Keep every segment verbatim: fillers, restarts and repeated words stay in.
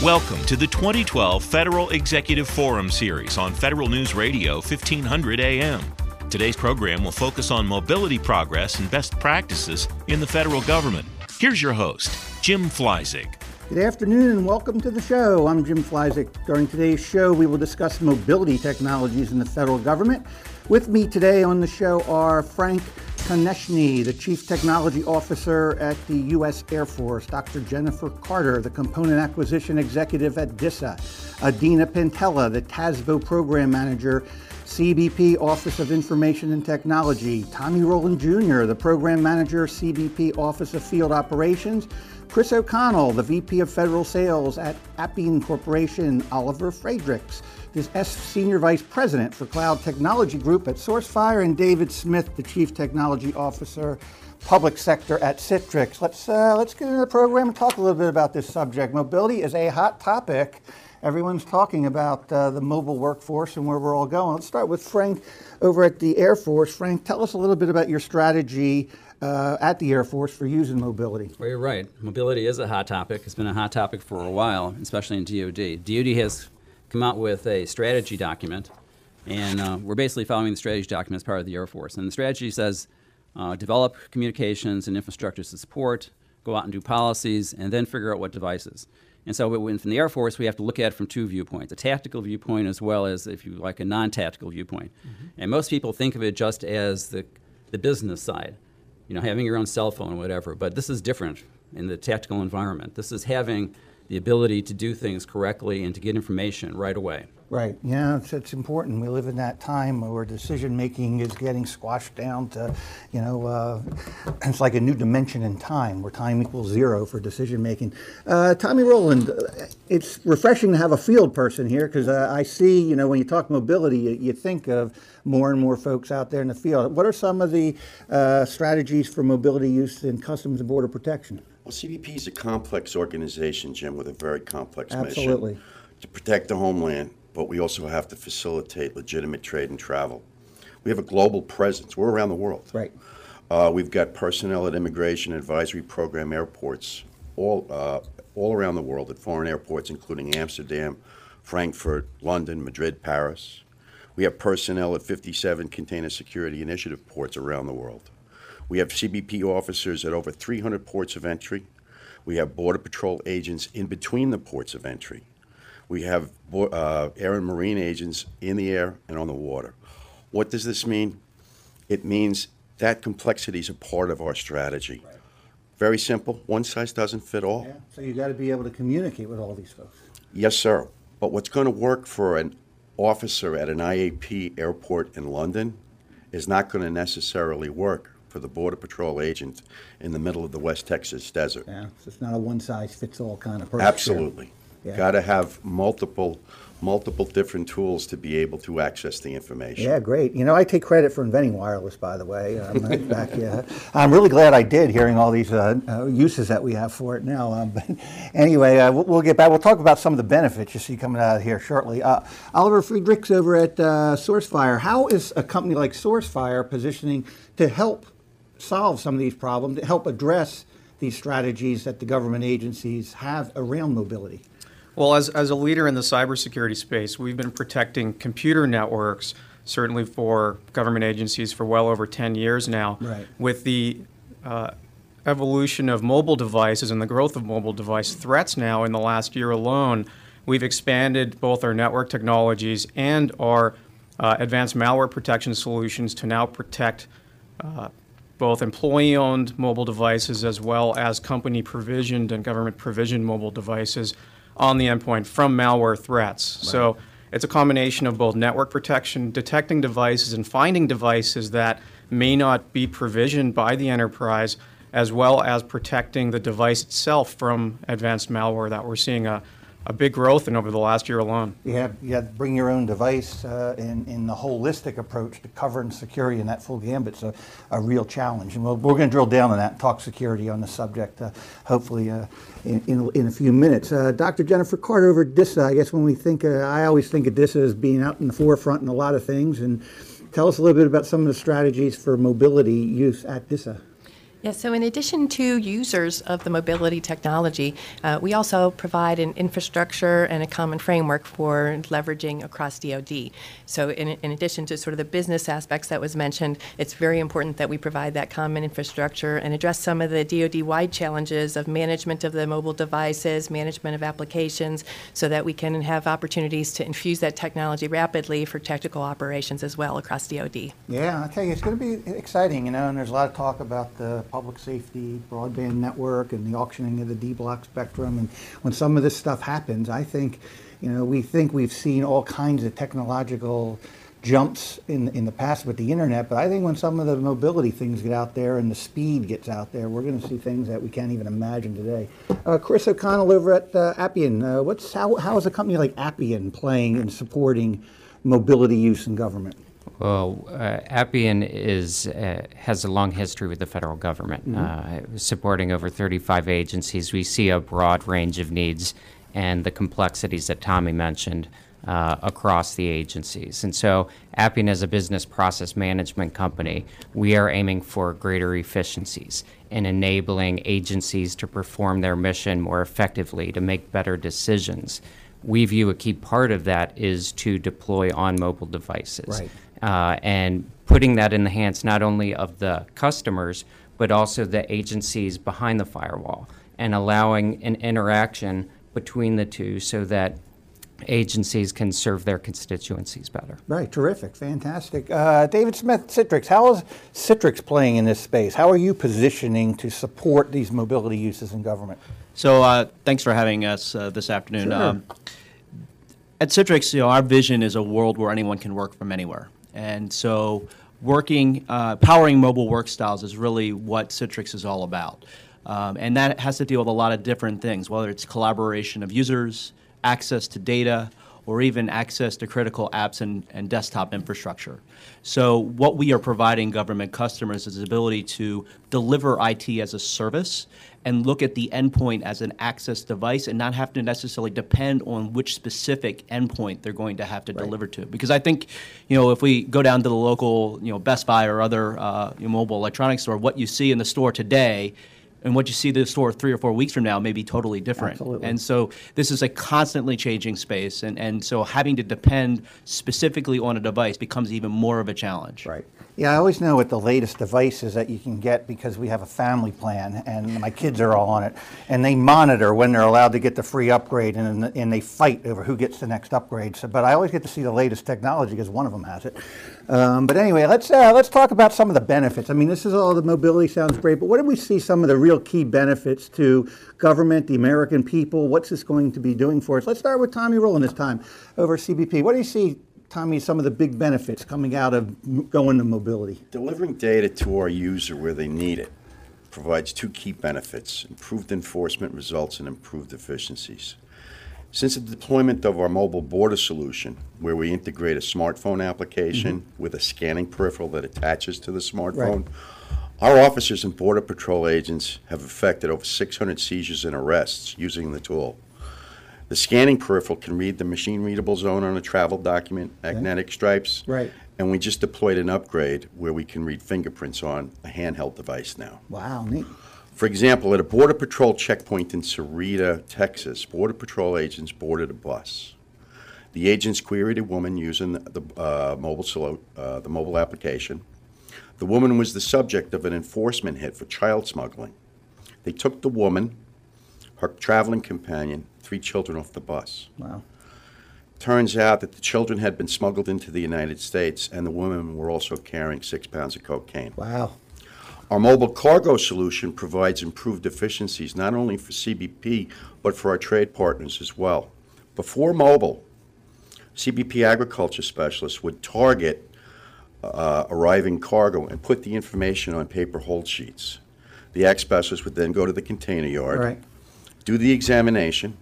Welcome to the twenty twelve Federal Executive Forum Series on Federal News Radio fifteen hundred A M. Today's program will focus on mobility progress and best practices in the federal government. Here's your host, Jim Fleisig. Good afternoon and welcome to the show. I'm Jim Fleisig. During today's show, we will discuss mobility technologies in the federal government. With me today on the show are Frank Konechny, the Chief Technology Officer at the U S Air Force, Doctor Jennifer Carter, the Component Acquisition Executive at DISA, Adina Pantella, the T A S B O Program Manager, C B P Office of Information and Technology, Tommy Rowland Junior, the Program Manager, C B P Office of Field Operations, Chris O'Connell, the V P of Federal Sales at Appian Corporation, Oliver Friedrichs, the S Senior Vice President for Cloud Technology Group at SourceFire, and David Smith, the Chief Technology Officer, Public Sector at Citrix. Let's uh, let's get into the program and talk a little bit about this subject. Mobility is a hot topic. Everyone's talking about uh, the mobile workforce and where we're all going. Let's start with Frank over at the Air Force. Frank, tell us a little bit about your strategy uh, at the Air Force for using mobility. Well, you're right. Mobility is a hot topic. It's been a hot topic for a while, especially in D O D. D O D has come out with a strategy document, and uh, we're basically following the strategy document as part of the Air Force. And the strategy says uh, develop communications and infrastructure to support, go out and do policies, and then figure out what devices. And so when, from the Air Force, we have to look at it from two viewpoints, a tactical viewpoint as well as, if you like, a non-tactical viewpoint. Mm-hmm. And most people think of it just as the, the business side, you know, having your own cell phone or whatever. But this is different in the tactical environment. This is having the ability to do things correctly and to get information right away. Right. Yeah, it's, it's important. We live in that time where decision making is getting squashed down to, you know, uh, it's like a new dimension in time where time equals zero for decision making. Uh, Tommy Rowland, it's refreshing to have a field person here because uh, I see, you know, when you talk mobility, you, you think of more and more folks out there in the field. What are some of the uh, strategies for mobility use in Customs and Border Protection? Well, C B P is a complex organization, Jim, with a very complex Absolutely. mission to protect the homeland, but we also have to facilitate legitimate trade and travel. We have a global presence. We're around the world. Right. Uh, we've got personnel at Immigration Advisory Program airports all, uh, all around the world at foreign airports, including Amsterdam, Frankfurt, London, Madrid, Paris. We have personnel at fifty-seven Container Security Initiative ports around the world. We have C B P officers at over three hundred ports of entry. We have Border Patrol agents in between the ports of entry. We have uh, air and marine agents in the air and on the water. What does this mean? It means that complexity is a part of our strategy. Right. Very simple. One size doesn't fit all. Yeah. So you got to be able to communicate with all these folks. Yes, sir. But what's going to work for an officer at an I A P airport in London is not going to necessarily work for the Border Patrol agent in the middle of the West Texas desert. Yeah, so it's not a one-size-fits-all kind of person. Absolutely. Yeah. Got to have multiple, multiple different tools to be able to access the information. Yeah, great. You know, I take credit for inventing wireless, by the way. I'm, right back, yeah. I'm really glad I did, hearing all these uh, uh, uses that we have for it now. Um, but anyway, uh, we'll, we'll get back. We'll talk about some of the benefits you see coming out of here shortly. Uh, Oliver Friedrichs over at uh, SourceFire. How is a company like SourceFire positioning to help solve some of these problems, to help address these strategies that the government agencies have around mobility? Well, as, as a leader in the cybersecurity space, we've been protecting computer networks, certainly for government agencies, for well over ten years now. Right. With the uh, evolution of mobile devices and the growth of mobile device threats now in the last year alone, we've expanded both our network technologies and our uh, advanced malware protection solutions to now protect uh, both employee-owned mobile devices as well as company-provisioned and government-provisioned mobile devices on the endpoint from malware threats. Right. So it's a combination of both network protection, detecting devices, and finding devices that may not be provisioned by the enterprise, as well as protecting the device itself from advanced malware that we're seeing a, a big growth in over the last year alone. You have, you have to bring your own device uh, in, in the holistic approach to covering security in that full gambit. It's a, a real challenge. And we'll, we're going to drill down on that and talk security on the subject, uh, hopefully uh, in, in, in a few minutes. Uh, Doctor Jennifer Carter over at DISA, I guess when we think, uh, I always think of DISA as being out in the forefront in a lot of things. And tell us a little bit about some of the strategies for mobility use at DISA. Yes, so in addition to users of the mobility technology, uh, we also provide an infrastructure and a common framework for leveraging across D O D. So in, in addition to sort of the business aspects that was mentioned, it's very important that we provide that common infrastructure and address some of the D O D-wide challenges of management of the mobile devices, management of applications, so that we can have opportunities to infuse that technology rapidly for technical operations as well across D O D. Yeah, I tell you, it's going to be exciting, you know, and there's a lot of talk about the public safety broadband network and the auctioning of the D-block spectrum. And when some of this stuff happens, I think, you know, we think we've seen all kinds of technological jumps in in the past with the internet, but I think when some of the mobility things get out there and the speed gets out there, we're going to see things that we can't even imagine today. Uh, Chris O'Connell over at uh, Appian, uh, what's how how is a company like Appian playing and supporting mobility use in government? Well, uh, Appian is uh, has a long history with the federal government, mm-hmm. uh, supporting over thirty-five agencies. We see a broad range of needs and the complexities that Tommy mentioned uh, across the agencies. And so Appian, as a business process management company, we are aiming for greater efficiencies in enabling agencies to perform their mission more effectively, to make better decisions. We view a key part of that is to deploy on mobile devices. Right. Uh, and putting that in the hands not only of the customers, but also the agencies behind the firewall, and allowing an interaction between the two so that agencies can serve their constituencies better. Right, terrific, fantastic. Uh, David Smith, Citrix, how is Citrix playing in this space? How are you positioning to support these mobility uses in government? So uh, thanks for having us uh, this afternoon. Sure. Um, at Citrix, you know, our vision is a world where anyone can work from anywhere. And so working, uh, powering mobile work styles is really what Citrix is all about. Um, and that has to deal with a lot of different things, whether it's collaboration of users, access to data, or even access to critical apps and, and desktop infrastructure. So what we are providing government customers is the ability to deliver I T as a service and look at the endpoint as an access device and not have to necessarily depend on which specific endpoint they're going to have to Right. deliver to. Because I think, you know, if we go down to the local, you know, Best Buy or other uh, you know, mobile electronics store, what you see in the store today and what you see in the store three or four weeks from now may be totally different. Absolutely. And so this is a constantly changing space, and, and so having to depend specifically on a device becomes even more of a challenge. Right. Yeah, I always know what the latest devices that you can get because we have a family plan and my kids are all on it. And they monitor when they're allowed to get the free upgrade, and, and they fight over who gets the next upgrade. So, but I always get to see the latest technology because one of them has it. Um, but anyway, let's, uh, let's talk about some of the benefits. I mean, this is all the mobility sounds great, but what do we see some of the real key benefits to government, the American people? What's this going to be doing for us? Let's start with Tommy Rowland this time over at C B P. What do you see, Tommy, some of the big benefits coming out of m- going to mobility? Delivering data to our user where they need it provides two key benefits: improved enforcement results and improved efficiencies. Since the deployment of our mobile border solution, where we integrate a smartphone application mm-hmm. with a scanning peripheral that attaches to the smartphone, right. Our officers and Border Patrol agents have effected over six hundred seizures and arrests using the tool. The scanning peripheral can read the machine-readable zone on a travel document, magnetic okay. stripes, right. and we just deployed an upgrade where we can read fingerprints on a handheld device now. Wow, neat. For example, at a Border Patrol checkpoint in Sarita, Texas, Border Patrol agents boarded a bus. The agents queried a woman using the, the, uh, mobile, solo, uh, the mobile application. The woman was the subject of an enforcement hit for child smuggling. They took the woman, her traveling companion, three children off the bus. Wow. Turns out that the children had been smuggled into the United States, and the women were also carrying six pounds of cocaine. Wow. Our mobile cargo solution provides improved efficiencies not only for C B P, but for our trade partners as well. Before mobile, C B P agriculture specialists would target uh, arriving cargo and put the information on paper hold sheets. The ag specialist would then go to the container yard, right. do the examination,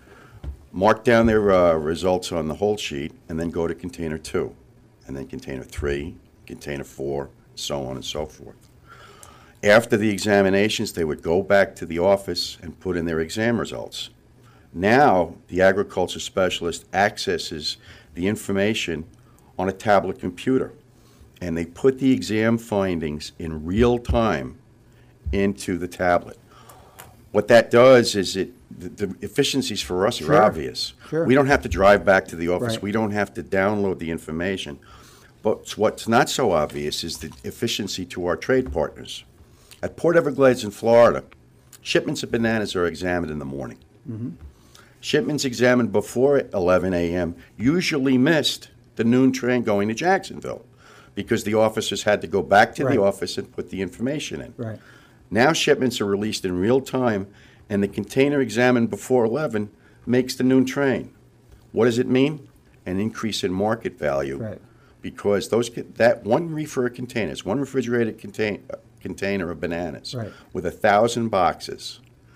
mark down their uh, results on the hold sheet, and then go to container two, and then container three, container four, so on and so forth. After the examinations, they would go back to the office and put in their exam results. Now, the agriculture specialist accesses the information on a tablet computer, and they put the exam findings in real time into the tablet. What that does is it the, the efficiencies for us Sure. are obvious. Sure. We don't have to drive back to the office. Right. We don't have to download the information. But what's not so obvious is the efficiency to our trade partners. At Port Everglades in Florida, shipments of bananas are examined in the morning. Mm-hmm. Shipments examined before eleven a.m. usually missed the noon train going to Jacksonville because the officers had to go back to Right. the office and put the information in. Right. Now shipments are released in real time, and the container examined before eleven makes the noon train. What does it mean? An increase in market value. Right. Because those that one reefer of containers, one refrigerated contain, uh, container of bananas Right. with a thousand boxes,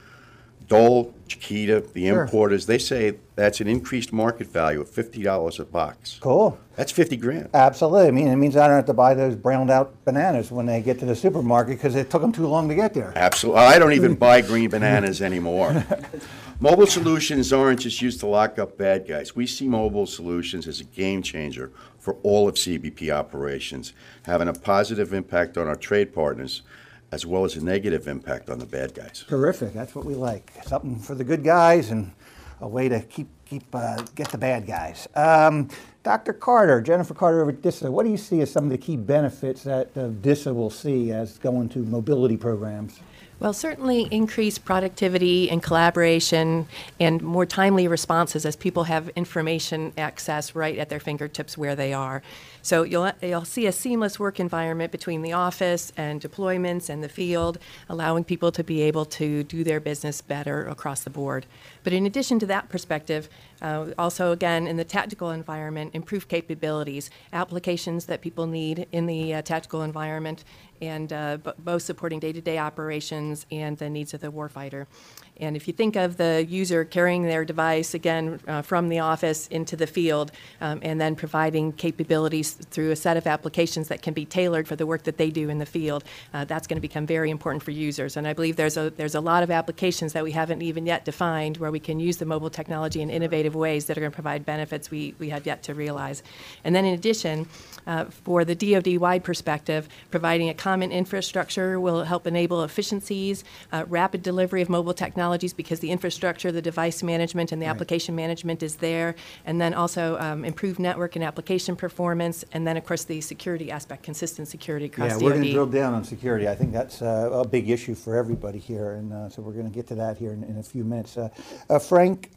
Dole, Chiquita, the Sure. importers, they say that's an increased market value of fifty dollars a box. Cool. That's fifty grand. Absolutely. I mean, it means I don't have to buy those browned out bananas when they get to the supermarket because it took them too long to get there. Absolutely. I don't even buy green bananas anymore. Mobile solutions aren't just used to lock up bad guys. We see mobile solutions as a game changer for all of C B P operations, having a positive impact on our trade partners as well as a negative impact on the bad guys. Terrific. That's what we like. Something for the good guys and a way to keep keep uh, get the bad guys. Um, Doctor Carter, Jennifer Carter over at DISA, what do you see as some of the key benefits that uh, DISA will see as going to mobility programs? Well, certainly increased productivity and collaboration and more timely responses as people have information access right at their fingertips where they are. So you'll, you'll see a seamless work environment between the office and deployments and the field, allowing people to be able to do their business better across the board. But in addition to that perspective, uh, also again in the tactical environment, improved capabilities, applications that people need in the uh, tactical environment, and uh, b- both supporting day-to-day operations and the needs of the warfighter. And if you think of the user carrying their device, again, uh, from the office into the field, um, and then providing capabilities through a set of applications that can be tailored for the work that they do in the field, uh, that's going to become very important for users. And I believe there's a, there's a lot of applications that we haven't even yet defined where we can use the mobile technology in innovative ways that are going to provide benefits we, we have yet to realize. And then in addition, uh, for the D O D-wide perspective, providing a common infrastructure will help enable efficiencies, uh, rapid delivery of mobile technologies because the infrastructure, the device management, and the Right. application management is there, and then also um, improved network and application performance, and then, of course, the security aspect, consistent security across Yeah, D O D. we're going to drill down on security. I think that's uh, a big issue for everybody here, and uh, so we're going to get to that here in, in a few minutes. Uh, uh, Frank,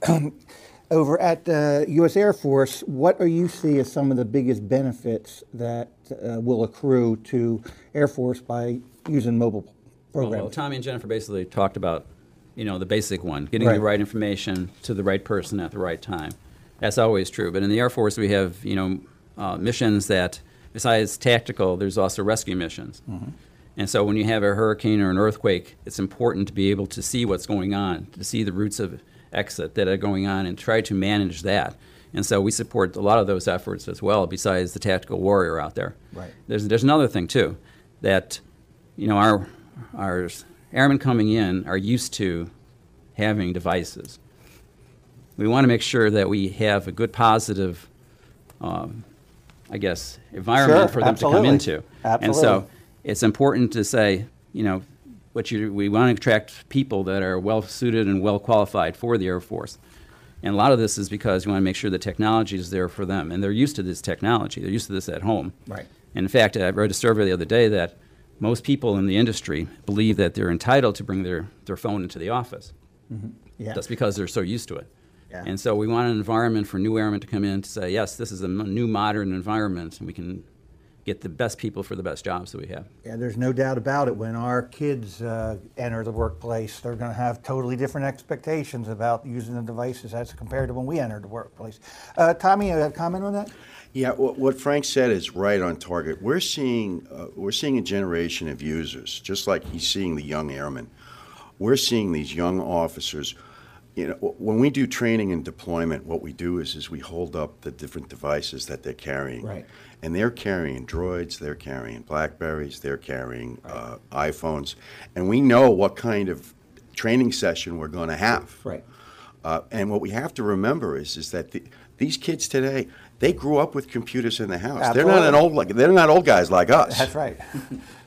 over at the uh, U S Air Force, what are you see as some of the biggest benefits that uh, will accrue to Air Force by using mobile programs? Well, Tommy and Jennifer basically talked about, you know, the basic one, getting Right. the right information to the right person at the right time. That's always true. But in the Air Force, we have, you know, uh, missions that, besides tactical, there's also rescue missions. Mm-hmm. And so when you have a hurricane or an earthquake, it's important to be able to see what's going on, to see the routes of exit that are going on and try to manage that. And so we support a lot of those efforts as well, besides the tactical warrior out there. Right. There's, there's another thing, too, that, you know, our, our airmen coming in are used to having devices. We want to make sure that we have a good, positive, um, I guess, environment Sure, for them absolutely. to come into. And Absolutely. so it's important to say, you know, what you, we want to attract people that are well-suited and well-qualified for the Air Force. And a lot of this is because we want to make sure the technology is there for them. And they're used to this technology. They're used to this at home. Right. And in fact, I read a survey the other day that most people in the industry believe that they're entitled to bring their, their phone into the office. Yeah. That's because they're so used to it. Yeah. And so we want an environment for new airmen to come in to say, yes, this is a m- new modern environment, and we can get the best people for the best jobs that we have. Yeah, there's no doubt about it. When our kids uh, enter the workplace, they're going to have totally different expectations about using the devices as compared to when we entered the workplace. Uh, Tommy, a comment on that? Yeah, what what Frank said is right on target. We're seeing uh, we're seeing a generation of users, just like he's seeing the young airmen. We're seeing these young officers. You know, when we do training and deployment, what we do is is we hold up the different devices that they're carrying. Right. And they're carrying droids, they're carrying Blackberries, they're carrying uh, iPhones, and we know what kind of training session we're going to have. Right. Uh, and what we have to remember is is that the, these kids today, they grew up with computers in the house. They're not an Absolutely. old like they're not old guys like us. That's right.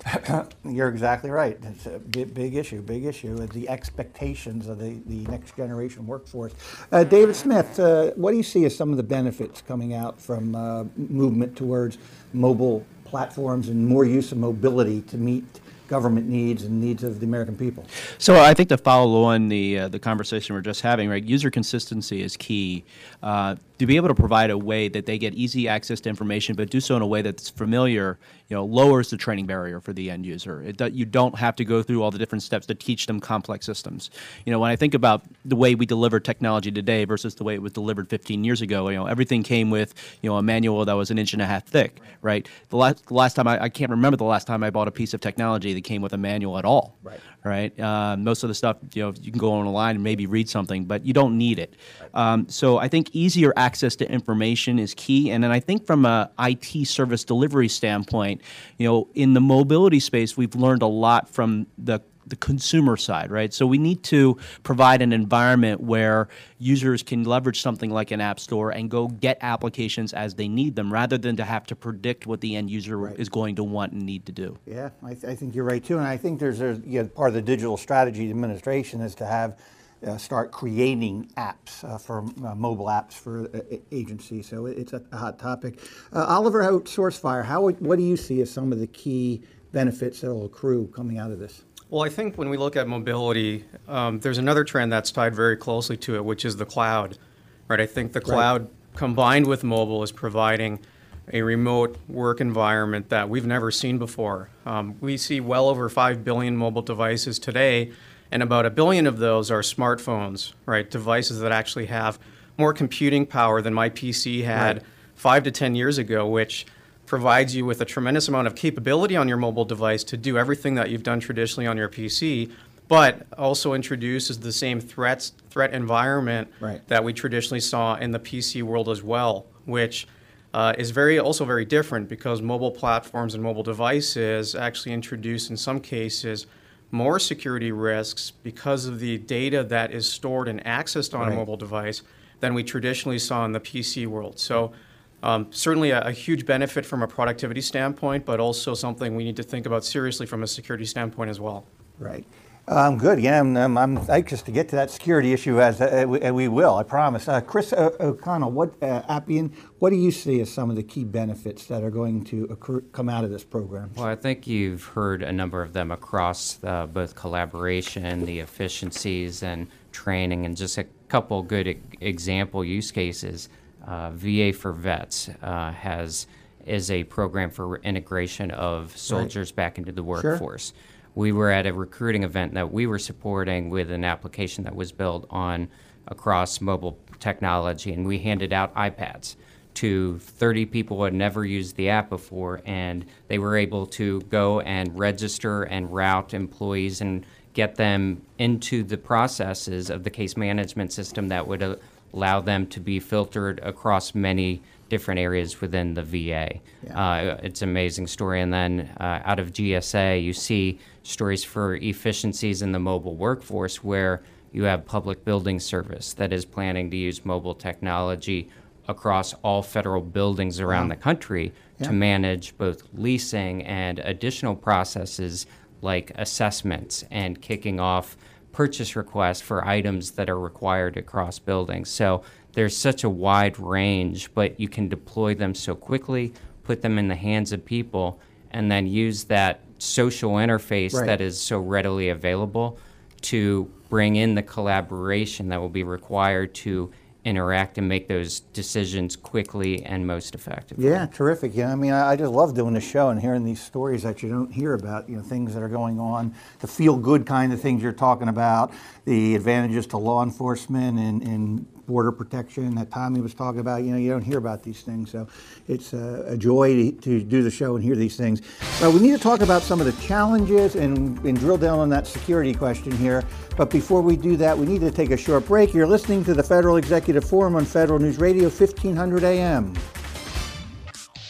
You're exactly right. It's a big, big issue, big issue, is the expectations of the, the next generation workforce. Uh, David Smith, uh, what do you see as some of the benefits coming out from uh, movement towards mobile platforms and more use of mobility to meet government needs and needs of the American people? So I think to follow on the uh, the conversation we're just having, right, user consistency is key. Uh, to be able to provide a way that they get easy access to information, but do so in a way that's familiar, you know, lowers the training barrier for the end user. It do, you don't have to go through all the different steps to teach them complex systems. You know, when I think about the way we deliver technology today versus the way it was delivered fifteen years ago, you know, everything came with, you know, a manual that was an inch and a half thick, right? The last, the last time, I, I can't remember the last time I bought a piece of technology that came with a manual at all. Right. Right. Uh, most of the stuff, you know, you can go online and maybe read something, but you don't need it. Um, so I think easier access to information is key. And then I think from a I T service delivery standpoint, you know, in the mobility space, we've learned a lot from the the consumer side, right? So we need to provide an environment where users can leverage something like an app store and go get applications as they need them, rather than to have to predict what the end user Right. is going to want and need to do. Yeah, I, th- I think you're right too, and I think there's a you know, part of the digital strategy administration is to have uh, start creating apps uh, for uh, mobile apps for uh, agencies. So it's a hot topic. Uh, Oliver out SourceFire, how would- what do you see as some of the key benefits that will accrue coming out of this? Well, I think when we look at mobility, um, there's another trend that's tied very closely to it, which is the cloud. Right? I think the cloud combined with mobile is providing a remote work environment that we've never seen before. Um, we see well over five billion mobile devices today, and about a billion of those are smartphones, right? Devices that actually have more computing power than my P C had Right. five to ten years ago, which provides you with a tremendous amount of capability on your mobile device to do everything that you've done traditionally on your P C, but also introduces the same threats, threat environment Right. that we traditionally saw in the P C world as well, which uh, is very also very different because mobile platforms and mobile devices actually introduce, in some cases, more security risks because of the data that is stored and accessed on Right. a mobile device than we traditionally saw in the P C world. So. Um, certainly a, a huge benefit from a productivity standpoint, but also something we need to think about seriously from a security standpoint as well. Right. Um, good. Yeah, I'm, I'm, I'm anxious to get to that security issue, as uh, we, uh, we will, I promise. Uh, Chris o- O'Connell, what uh, Appian, what do you see as some of the key benefits that are going to accrue, come out of this program? Well, I think you've heard a number of them across uh, both collaboration, the efficiencies, and training, and just a couple good e- example use cases. Uh, V A for Vets uh, has is a program for integration of soldiers right. back into the workforce. Sure. We were at a recruiting event that we were supporting with an application that was built on across mobile technology, and we handed out iPads to thirty people who had never used the app before, and they were able to go and register and route employees and get them into the processes of the case management system that would uh, allow them to be filtered across many different areas within the V A. Yeah. Uh, it's an amazing story. And then uh, out of G S A, you see stories for efficiencies in the mobile workforce where you have Public Building Service that is planning to use mobile technology across all federal buildings around wow. the country yeah. to manage both leasing and additional processes like assessments and kicking off purchase requests for items that are required across buildings. So there's such a wide range, but you can deploy them so quickly, put them in the hands of people, and then use that social interface right. that is so readily available to bring in the collaboration that will be required to interact and make those decisions quickly and most effectively. Yeah, terrific. Yeah, I mean, I, I just love doing this show and hearing these stories that you don't hear about, you know, things that are going on, the feel-good kind of things you're talking about, the advantages to law enforcement and, and border protection that Tommy was talking about. You know, you don't hear about these things, so it's a, a joy to, to do the show and hear these things. But we need to talk about some of the challenges and, and drill down on that security question here. But before we do that, we need to take a short break. You're listening to the Federal Executive Forum on Federal News Radio, fifteen hundred A M.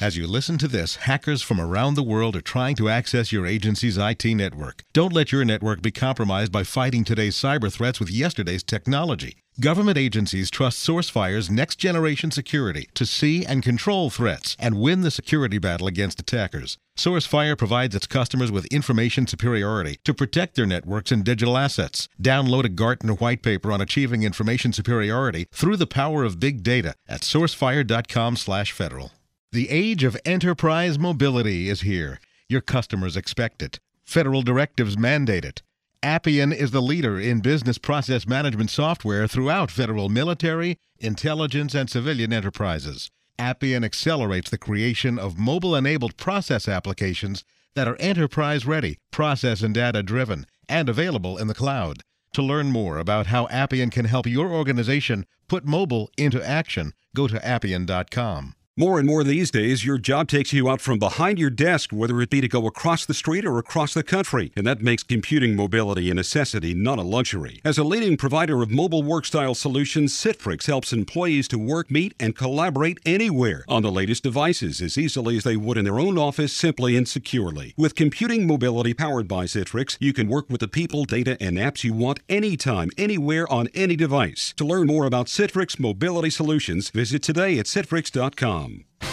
As you listen to this, hackers from around the world are trying to access your agency's I T network. Don't let your network be compromised by fighting today's cyber threats with yesterday's technology. Government agencies trust SourceFire's next-generation security to see and control threats and win the security battle against attackers. SourceFire provides its customers with information superiority to protect their networks and digital assets. Download a Gartner white paper on achieving information superiority through the power of big data at sourcefire dot com slash federal. The age of enterprise mobility is here. Your customers expect it. Federal directives mandate it. Appian is the leader in business process management software throughout federal military, intelligence, and civilian enterprises. Appian accelerates the creation of mobile-enabled process applications that are enterprise-ready, process and data-driven, and available in the cloud. To learn more about how Appian can help your organization put mobile into action, go to appian dot com. More and more these days, your job takes you out from behind your desk, whether it be to go across the street or across the country. And that makes computing mobility a necessity, not a luxury. As a leading provider of mobile work-style solutions, Citrix helps employees to work, meet, and collaborate anywhere on the latest devices as easily as they would in their own office, simply and securely. With computing mobility powered by Citrix, you can work with the people, data, and apps you want anytime, anywhere, on any device. To learn more about Citrix Mobility Solutions, visit today at citrix dot com.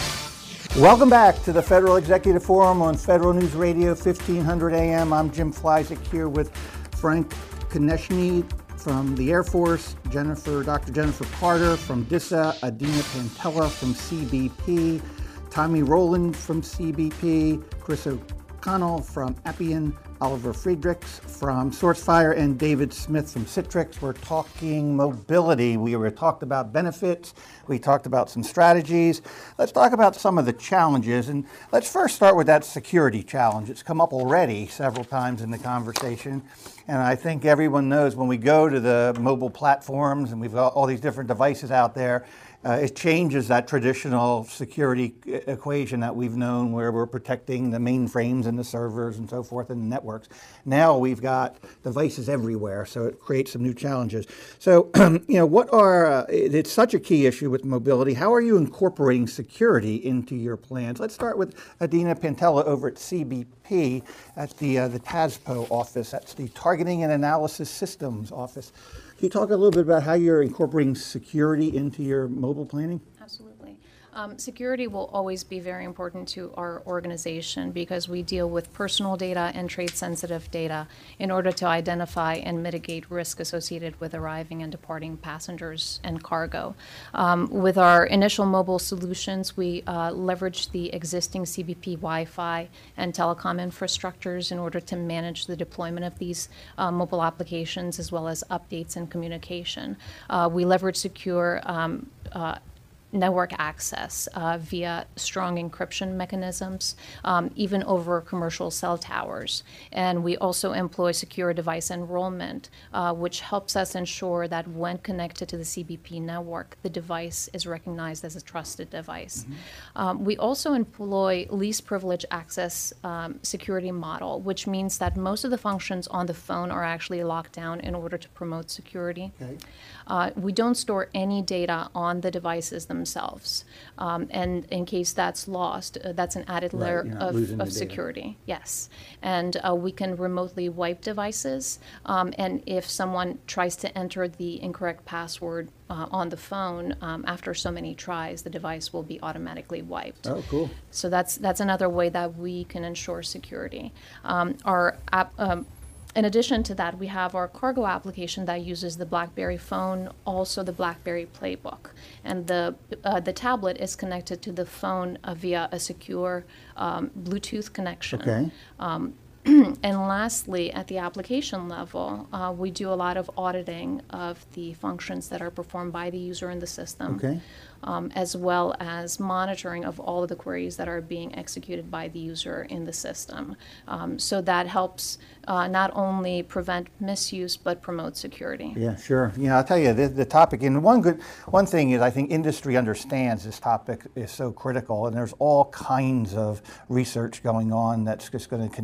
Welcome back to the Federal Executive Forum on Federal News Radio fifteen hundred A M. I'm Jim Fleisig here with Frank Konechny from the Air Force, Jennifer, Doctor Jennifer Carter from DISA, Adina Pantella from C B P, Tommy Rowland from C B P, Chris O'Connell from Appian, Oliver Friedrichs from SourceFire, and David Smith from Citrix. We're talking mobility. We were talked about benefits. We talked about some strategies. Let's talk about some of the challenges. And let's first start with that security challenge. It's come up already several times in the conversation. And I think everyone knows when we go to the mobile platforms and we've got all these different devices out there, Uh, it changes that traditional security equation that we've known where we're protecting the mainframes and the servers and so forth and the networks. Now we've got devices everywhere, so it creates some new challenges. So, you know, what are, uh, it's such a key issue with mobility. How are you incorporating security into your plans? Let's start with Adina Pantella over at C B P at the, uh, the TASPO office. That's the Targeting and Analysis Systems office. Can you talk a little bit about how you're incorporating security into your mobile planning? Absolutely. Um, security will always be very important to our organization because we deal with personal data and trade-sensitive data in order to identify and mitigate risk associated with arriving and departing passengers and cargo. Um, with our initial mobile solutions, we uh, leverage the existing C B P Wi-Fi and telecom infrastructures in order to manage the deployment of these uh, mobile applications as well as updates and communication. Uh, we leverage secure um, uh, network access uh, via strong encryption mechanisms, um, even over commercial cell towers. And we also employ secure device enrollment, uh, which helps us ensure that when connected to the C B P network, the device is recognized as a trusted device. Mm-hmm. Um, we also employ least privilege access um, security model, which means that most of the functions on the phone are actually locked down in order to promote security. Okay. Uh, we don't store any data on the devices themselves. Um, and in case that's lost, uh, that's an added Right, layer you're not of, losing of the data. security. Yes. And uh, we can remotely wipe devices. Um, and if someone tries to enter the incorrect password uh, on the phone, um, after so many tries, the device will be automatically wiped. Oh, cool. So that's, that's another way that we can ensure security. Um, our app, um, In addition to that, we have our cargo application that uses the BlackBerry phone, also the BlackBerry Playbook. And the, uh, the tablet is connected to the phone uh, via a secure um, Bluetooth connection. Okay. Um, and lastly, at the application level, uh, we do a lot of auditing of the functions that are performed by the user in the system. Okay. Um, as well as monitoring of all of the queries that are being executed by the user in the system. Um, so that helps uh, not only prevent misuse, but promote security. Yeah, sure. You know, I'll tell you, the, the topic, and one good, one thing is I think industry understands this topic is so critical, and there's all kinds of research going on that's just going to continually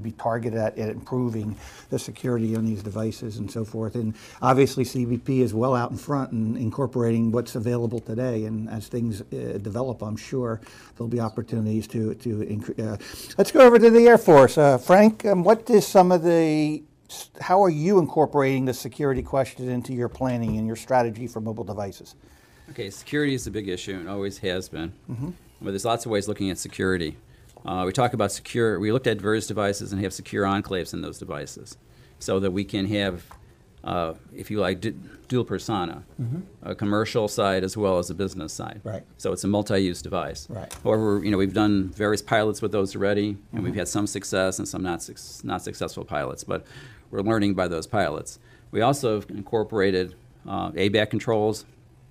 be targeted at, at improving the security on these devices and so forth. And obviously C B P is well out in front in incorporating what's available today. And as things uh, develop, I'm sure there'll be opportunities to, to increase. Uh, let's go over to the Air Force. Uh, Frank, um, what is some of the How are you incorporating the security question into your planning and your strategy for mobile devices? Okay, security is a big issue and always has been. Mm-hmm. But there's lots of ways looking at security. Uh, we talk about secure, we looked at various devices and have secure enclaves in those devices so that we can have, uh, if you like, du- dual persona, mm-hmm. a commercial side as well as a business side. Right. So it's a multi-use device. Right. However, you know, we've done various pilots with those already, and mm-hmm. we've had some success and some not, su- not successful pilots, but we're learning by those pilots. We also have incorporated uh, A B A C controls.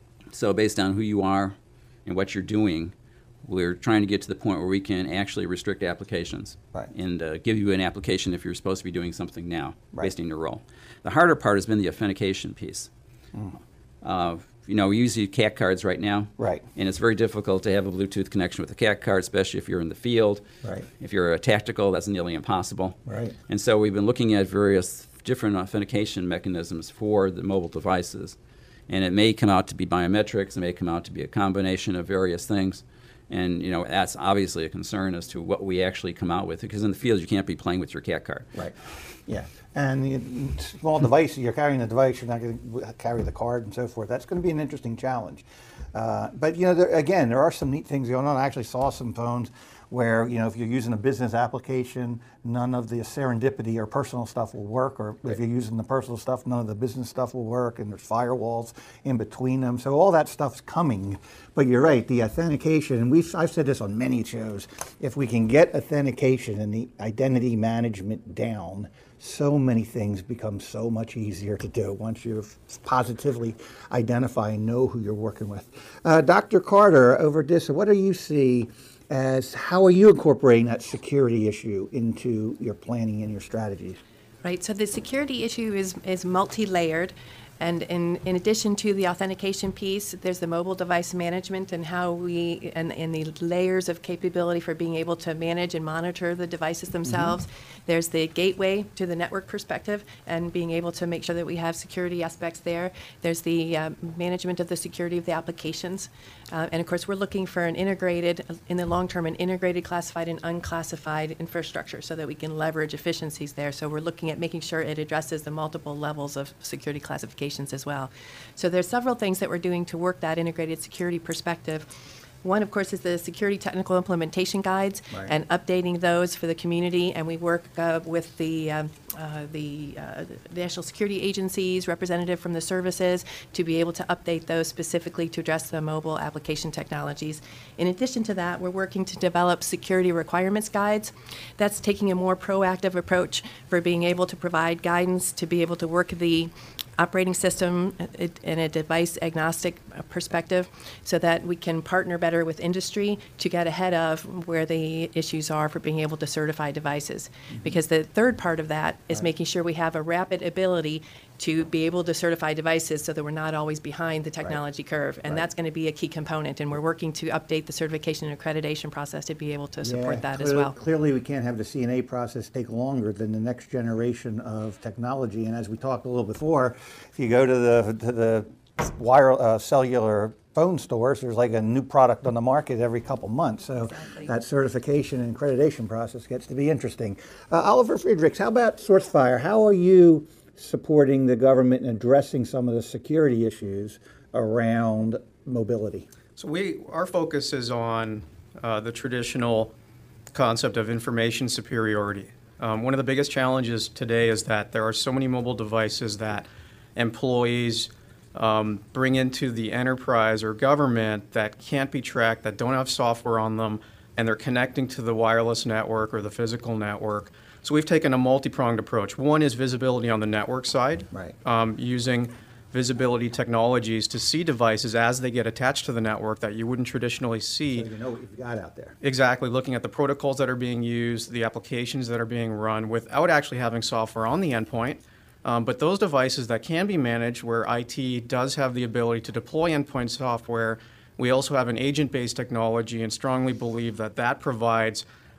So based on who you are and what you're doing, we're trying to get to the point where we can actually restrict applications right. and uh, give you an application if you're supposed to be doing something now, right. based on your role. The harder part has been the authentication piece. Mm. Uh, you know, we use C A C cards right now, right. and it's very difficult to have a Bluetooth connection with a C A C card, especially if you're in the field. Right. If you're a tactical, that's nearly impossible. Right. And so we've been looking at various different authentication mechanisms for the mobile devices. And it may come out to be biometrics, it may come out to be a combination of various things. And, you know, that's obviously a concern as to what we actually come out with, because in the field you can't be playing with your C A C card. Right, yeah. And the small device, you're carrying the device, you're not going to carry the card and so forth. That's going to be an interesting challenge. Uh, but, you know, there, again, there are some neat things going on. I actually saw some phones where, you know, if you're using a business application, none of the serendipity or personal stuff will work, or if you're using the personal stuff, none of the business stuff will work, and there's firewalls in between them. So all that stuff's coming. But you're right, the authentication, and we've I've said this on many shows, if we can get authentication and the identity management down, so many things become so much easier to do once you positively identify and know who you're working with. Uh, Doctor Carter, over at DISA, what do you see as, how are you incorporating that security issue into your planning and your strategies? Right, so the security issue is, is multi-layered. And in, in addition to the authentication piece, there's the mobile device management and how we, and, and the layers of capability for being able to manage and monitor the devices themselves. Mm-hmm. There's the gateway to the network perspective and being able to make sure that we have security aspects there. There's the uh, management of the security of the applications. Uh, and of course, we're looking for an integrated, in the long term, an integrated classified and unclassified infrastructure so that we can leverage efficiencies there. So we're looking at making sure it addresses the multiple levels of security classification as well. So there's several things that we're doing to work that integrated security perspective. One, of course, is the security technical implementation guides, right, and updating those for the community. And we work uh, with the um, uh, the uh, national security agencies, representative from the services, to be able to update those specifically to address the mobile application technologies. In addition to that, we're working to develop security requirements guides. That's taking a more proactive approach for being able to provide guidance to be able to work the operating system in a device agnostic perspective so that we can partner better with industry to get ahead of where the issues are for being able to certify devices. Mm-hmm. Because the third part of that is right, making sure we have a rapid ability to be able to certify devices so that we're not always behind the technology right, curve. And right, that's going to be a key component. And we're working to update the certification and accreditation process to be able to support yeah, that clearly, as well. Clearly, we can't have the C N A process take longer than the next generation of technology. And as we talked a little before, if you go to the, to the wire, uh, cellular phone stores, there's like a new product on the market every couple months. So exactly, that certification and accreditation process gets to be interesting. Uh, Oliver Friedrichs, how about SourceFire? How are you supporting the government and addressing some of the security issues around mobility? So we, our focus is on uh, the traditional concept of information superiority. Um, one of the biggest challenges today is that there are so many mobile devices that employees um, bring into the enterprise or government that can't be tracked, that don't have software on them, and they're connecting to the wireless network or the physical network. So we've taken a multi-pronged approach. One is visibility on the network side, right, um, using visibility technologies to see devices as they get attached to the network that you wouldn't traditionally see. So you know what you've got out there. Exactly, looking at the protocols that are being used, the applications that are being run without actually having software on the endpoint. Um, but those devices that can be managed where I T does have the ability to deploy endpoint software, we also have an agent-based technology and strongly believe that that provides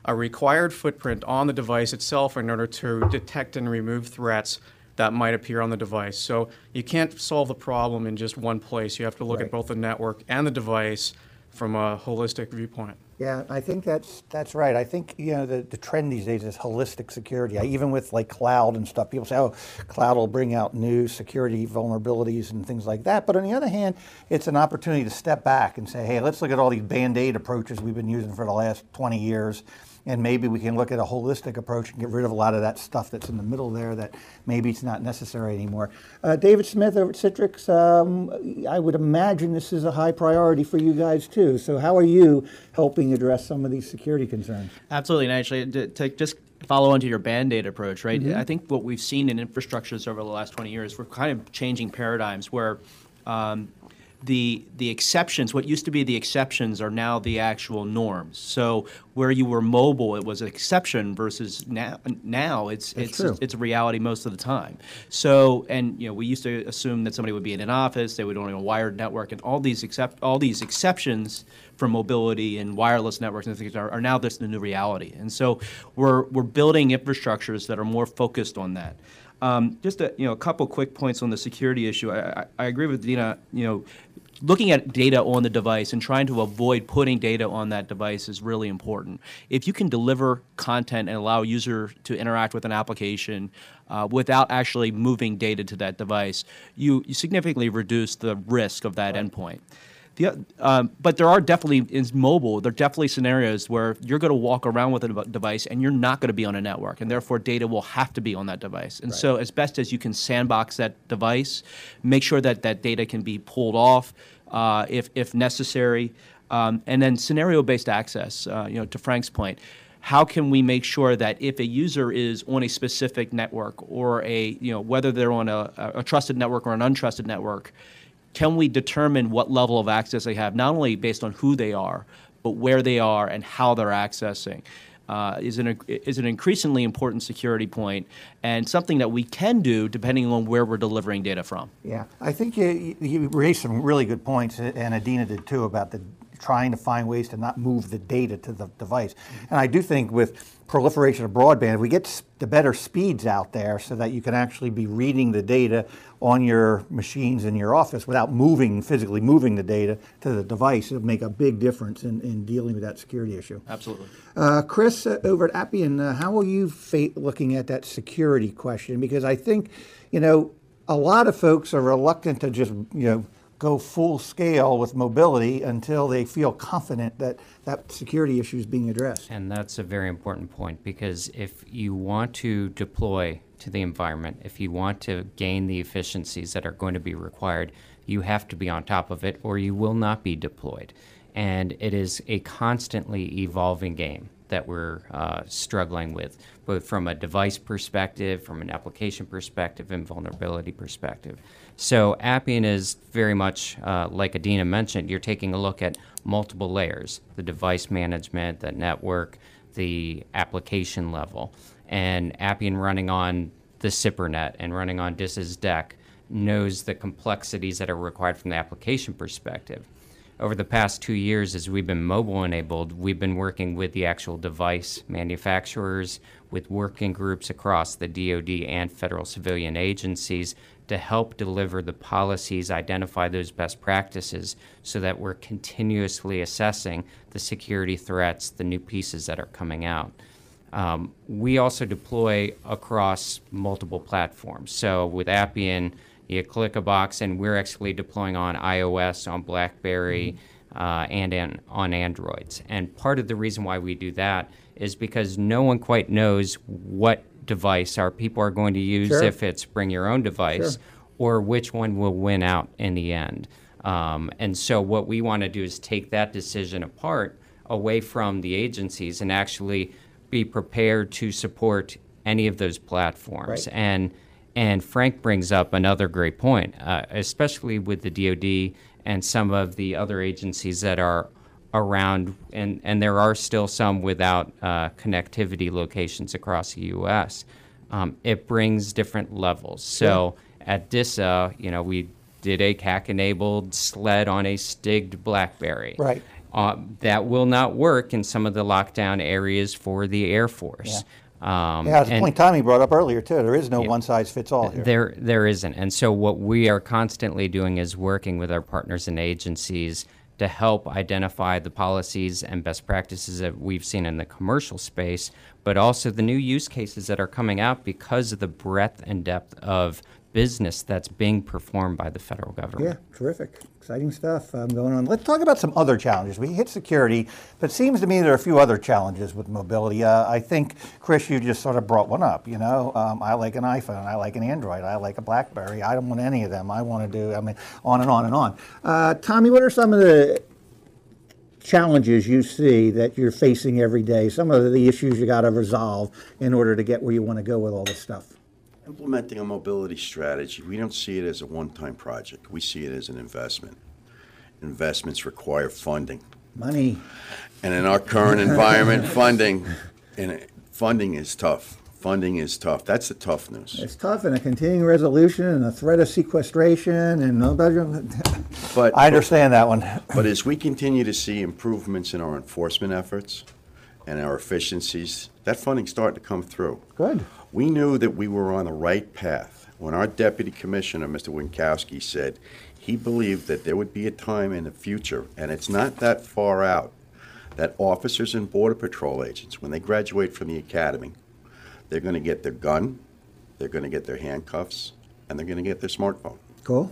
a required footprint on the device itself in order to detect and remove threats that might appear on the device. So you can't solve the problem in just one place. You have to look Right. at both the network and the device from a holistic viewpoint. Yeah, I think that's that's right. I think you know the, the trend these days is holistic security. I, even with like cloud and stuff, people say, "Oh, cloud will bring out new security vulnerabilities and things like that." But on the other hand, it's an opportunity to step back and say, "Hey, let's look at all these band-aid approaches we've been using for the last twenty years." And maybe we can look at a holistic approach and get rid of a lot of that stuff that's in the middle there that maybe it's not necessary anymore. Uh, David Smith over at Citrix, um, I would imagine this is a high priority for you guys too. So how are you helping address some of these security concerns? Absolutely, and actually, to, to just follow on to your Band-Aid approach, right? Mm-hmm. I think what we've seen in infrastructures over the last twenty years, we're kind of changing paradigms where um, the the exceptions, what used to be the exceptions, are now the actual norms. So where you were mobile, it was an exception versus now. Now it's That's it's true. it's a reality most of the time. So and you know we used to assume that somebody would be in an office, they would own a wired network, and all these except all these exceptions for mobility and wireless networks and things are, are now this the new reality. And so we're we're building infrastructures that are more focused on that. Um, just a you know a couple quick points on the security issue. I, I, I agree with Dina. You know, looking at data on the device and trying to avoid putting data on that device is really important. If you can deliver content and allow a user to interact with an application uh, without actually moving data to that device, you, you significantly reduce the risk of that endpoint. The, um, but there are definitely, in mobile, there are definitely scenarios where you're going to walk around with a device and you're not going to be on a network, and therefore data will have to be on that device. And Right. so as best as you can sandbox that device, make sure that that data can be pulled off uh, if, if necessary. Um, and then scenario-based access, uh, you know, to Frank's point, how can we make sure that if a user is on a specific network or a, you know, whether they're on a, a trusted network or an untrusted network, can we determine what level of access they have, not only based on who they are, but where they are and how they're accessing? Uh, is, an, is an increasingly important security point and something that we can do depending on where we're delivering data from. Yeah, I think you, you raised some really good points, and Adina did too, about the trying to find ways to not move the data to the device. And I do think with proliferation of broadband, if we get the better speeds out there so that you can actually be reading the data on your machines in your office without moving, physically moving the data to the device, it'll make a big difference in, in dealing with that security issue. Absolutely. Uh, Chris, uh, over at Appian, uh, how are you fa- looking at that security question? Because I think, you know, a lot of folks are reluctant to just, you know, go full scale with mobility until they feel confident that that security issue is being addressed. And that's a very important point, because if you want to deploy to the environment, if you want to gain the efficiencies that are going to be required, you have to be on top of it or you will not be deployed. And it is a constantly evolving game that we're uh, struggling with, both from a device perspective, from an application perspective, and vulnerability perspective. So Appian is very much, uh, like Adina mentioned, you're taking a look at multiple layers, the device management, the network, the application level. And Appian running on the SIPRnet and running on D I S's D E C knows the complexities that are required from the application perspective. Over the past two years, as we've been mobile-enabled, we've been working with the actual device manufacturers, with working groups across the D O D and federal civilian agencies to help deliver the policies, identify those best practices, so that we're continuously assessing the security threats, the new pieces that are coming out. Um, we also deploy across multiple platforms. So with Appian, you click a box, and we're actually deploying on iOS, on BlackBerry, mm-hmm. uh, and an, on Androids. And part of the reason why we do that is because no one quite knows what device our people are going to use, Sure. if it's bring your own device, Sure. or which one will win out in the end. Um, and so what we want to do is take that decision apart away from the agencies and actually be prepared to support any of those platforms. Right. And And Frank brings up another great point, uh, especially with the D O D and some of the other agencies that are around, and, and there are still some without uh, connectivity locations across the U S. Um, it brings different levels. So yeah. At D I S A, you know, we did a C A C-enabled SLED on a STIG'd BlackBerry. Right. Uh, that will not work in some of the lockdown areas for the Air Force. Yeah, Um, yeah that's a and- point Tommy brought up earlier, too. There is no Yeah. one-size-fits-all here. There, there isn't. And so what we are constantly doing is working with our partners and agencies to help identify the policies and best practices that we've seen in the commercial space, but also the new use cases that are coming out because of the breadth and depth of business that's being performed by the federal government. Yeah, terrific. Exciting stuff um, going on. Let's talk about some other challenges. We hit security, but it seems to me there are a few other challenges with mobility. Uh, I think, Chris, you just sort of brought one up. You know, um, I like an iPhone, I like an Android, I like a BlackBerry. I don't want any of them. I want to do, I mean, on and on and on. Uh, Tommy, what are some of the challenges you see that you're facing every day? Some of the issues you got to resolve in order to get where you want to go with all this stuff? Implementing a mobility strategy, we don't see it as a one-time project. We see it as an investment. Investments require funding. Money. And in our current environment, funding and funding is tough. Funding is tough. That's the tough news. It's tough, and a continuing resolution, and a threat of sequestration, and nobody. But I understand that one. But as we continue to see improvements in our enforcement efforts and our efficiencies, that funding's starting to come through. Good. We knew that we were on the right path when our Deputy Commissioner, Mister Winkowski, said he believed that there would be a time in the future, and it's not that far out, that officers and Border Patrol agents, when they graduate from the academy, they're going to get their gun, they're going to get their handcuffs, and they're going to get their smartphone. Cool.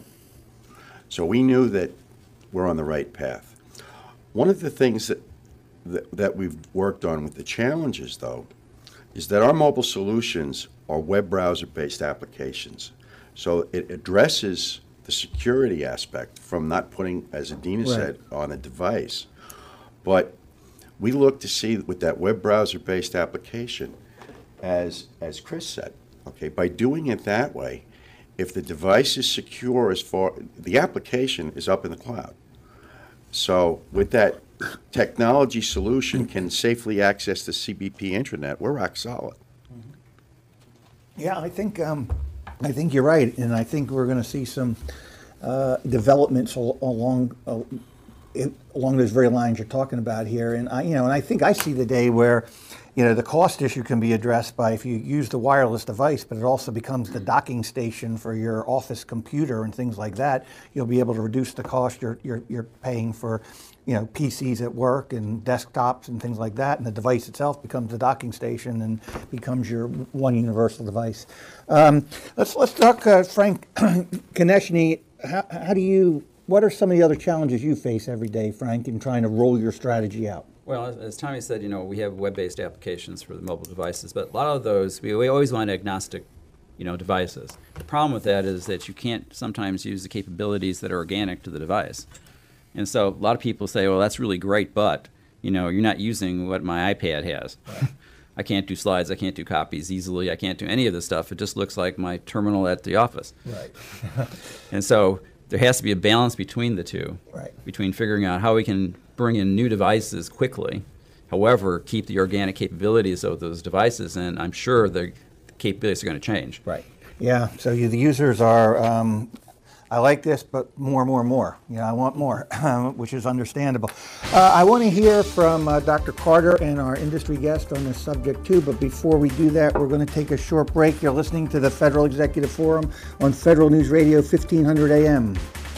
So we knew that we're on the right path. One of the things that, that, that we've worked on with the challenges, though, is that our mobile solutions are web browser-based applications. So it addresses the security aspect from not putting, as Adina Right. said, on a device. But we look to see with that web browser-based application, as, as Chris said, okay, by doing it that way, if the device is secure as far, the application is up in the cloud. So with that technology solution can safely access the C B P intranet, we're rock solid. Yeah, I think um, I think you're right, and I think we're going to see some uh, developments al- along uh, in, along those very lines you're talking about here. And I, you know, and I think I see the day where, you know, the cost issue can be addressed by if you use the wireless device, but it also becomes the docking station for your office computer and things like that. You'll be able to reduce the cost you're you're, you're paying for, you know, P Cs at work and desktops and things like that, and the device itself becomes the docking station and becomes your one universal device. Um, let's let's talk, uh, Frank Konechny. How, how do you? What are some of the other challenges you face every day, Frank, in trying to roll your strategy out? Well, as- as Tommy said, you know, we have web-based applications for the mobile devices, but a lot of those, we, we always want agnostic, you know, devices. The problem with that is that you can't sometimes use the capabilities that are organic to the device. And so a lot of people say, well, that's really great, but, you know, you're not using what my iPad has. I can't do slides, I can't do copies easily, I can't do any of this stuff. It just looks like my terminal at the office. Right. And so there has to be a balance between the two, Right. between figuring out how we can bring in new devices quickly, however, keep the organic capabilities of those devices, and I'm sure the capabilities are going to change. Right. Yeah. So you, the users are, um, I like this, but more, more, more. You know, I want more, which is understandable. Uh, I want to hear from uh, Doctor Carter and our industry guest on this subject too, but before we do that, we're going to take a short break. You're listening to the Federal Executive Forum on Federal News Radio fifteen hundred A M.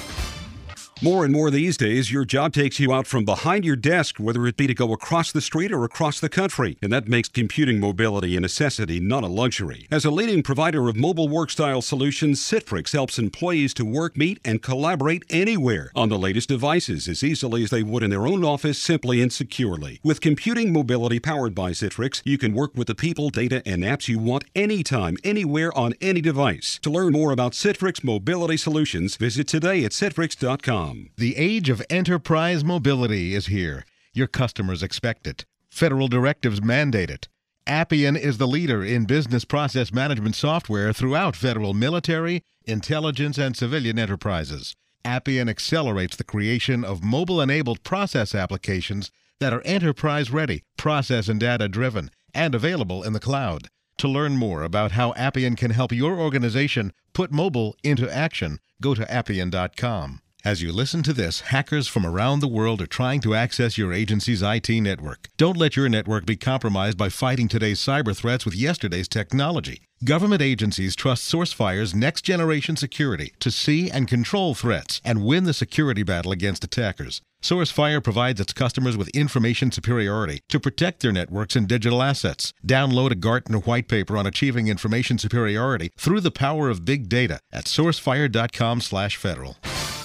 More and more these days, your job takes you out from behind your desk, whether it be to go across the street or across the country. And that makes computing mobility a necessity, not a luxury. As a leading provider of mobile work-style solutions, Citrix helps employees to work, meet, and collaborate anywhere on the latest devices as easily as they would in their own office, simply and securely. With computing mobility powered by Citrix, you can work with the people, data, and apps you want anytime, anywhere, on any device. To learn more about Citrix Mobility Solutions, visit today at citrix dot com. The age of enterprise mobility is here. Your customers expect it. Federal directives mandate it. Appian is the leader in business process management software throughout federal military, intelligence, and civilian enterprises. Appian accelerates the creation of mobile-enabled process applications that are enterprise-ready, process and data-driven, and available in the cloud. To learn more about how Appian can help your organization put mobile into action, go to appian dot com. As you listen to this, hackers from around the world are trying to access your agency's I T network. Don't let your network be compromised by fighting today's cyber threats with yesterday's technology. Government agencies trust SourceFire's next-generation security to see and control threats and win the security battle against attackers. SourceFire provides its customers with information superiority to protect their networks and digital assets. Download a Gartner white paper on achieving information superiority through the power of big data at sourcefire dot com slash federal.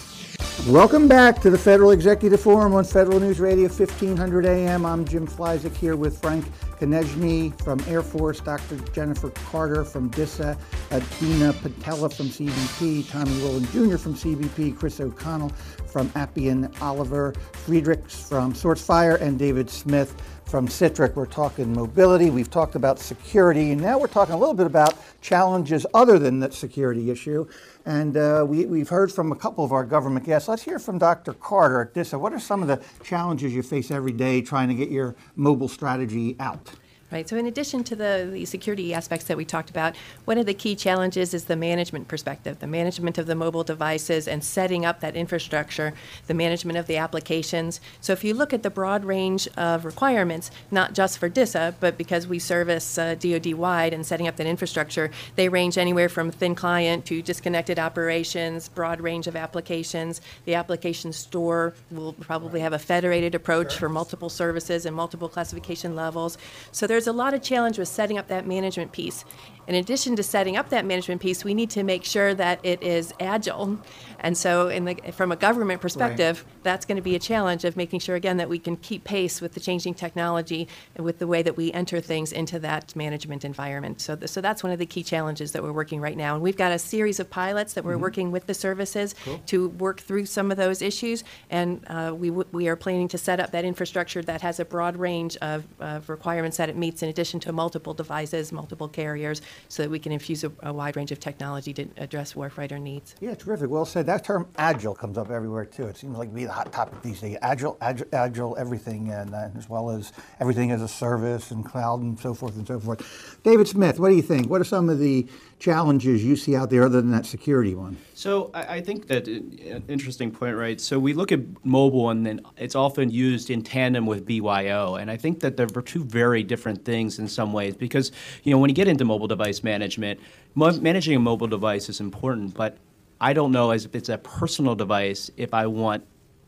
Welcome back to the Federal Executive Forum on Federal News Radio fifteen hundred A M. I'm Jim Fleisig here with Frank Konechny from Air Force, Doctor Jennifer Carter from DISA, Adina Patella from C B P, Tommy Rowland Junior from C B P, Chris O'Connell from Appian, Oliver Friedrichs from SourceFire, and David Smith from Citrix. We're talking mobility, we've talked about security, and now we're talking a little bit about challenges other than that security issue. And uh, we, we've heard from a couple of our government guests. Let's hear from Doctor Carter at DISA. What are some of the challenges you face every day trying to get your mobile strategy out? Right. So in addition to the, the security aspects that we talked about, one of the key challenges is the management perspective, the management of the mobile devices and setting up that infrastructure, the management of the applications. So if you look at the broad range of requirements, not just for DISA, but because we service uh, D O D-wide and setting up that infrastructure, they range anywhere from thin client to disconnected operations, broad range of applications. The application store will probably have a federated approach sure. for multiple services and multiple classification levels. So there There's a lot of challenge with setting up that management piece. In addition to setting up that management piece, we need to make sure that it is agile. And so in the, from a government perspective, right. that's going to be a challenge of making sure, again, that we can keep pace with the changing technology and with the way that we enter things into that management environment. So, th- so that's one of the key challenges that we're working right now. And we've got a series of pilots that we're mm-hmm. working with the services cool. to work through some of those issues. And uh, we, w- we are planning to set up that infrastructure that has a broad range of, of requirements that it meets in addition to multiple devices, multiple carriers, so that we can infuse a, a wide range of technology to address warfighter needs. Yeah, terrific. Well said. That term agile comes up everywhere too. It seems like to be the hot topic these days. Agile, agile, agile everything, and uh, as well as everything as a service and cloud and so forth and so forth. David Smith, what do you think? What are some of the challenges you see out there other than that security one? So I, I think that an interesting point, right? So we look at mobile, and then it's often used in tandem with B Y O, and I think that they're two very different things in some ways, because you know when you get into mobile device management, mo- managing a mobile device is important, but I don't know as if it's a personal device if I want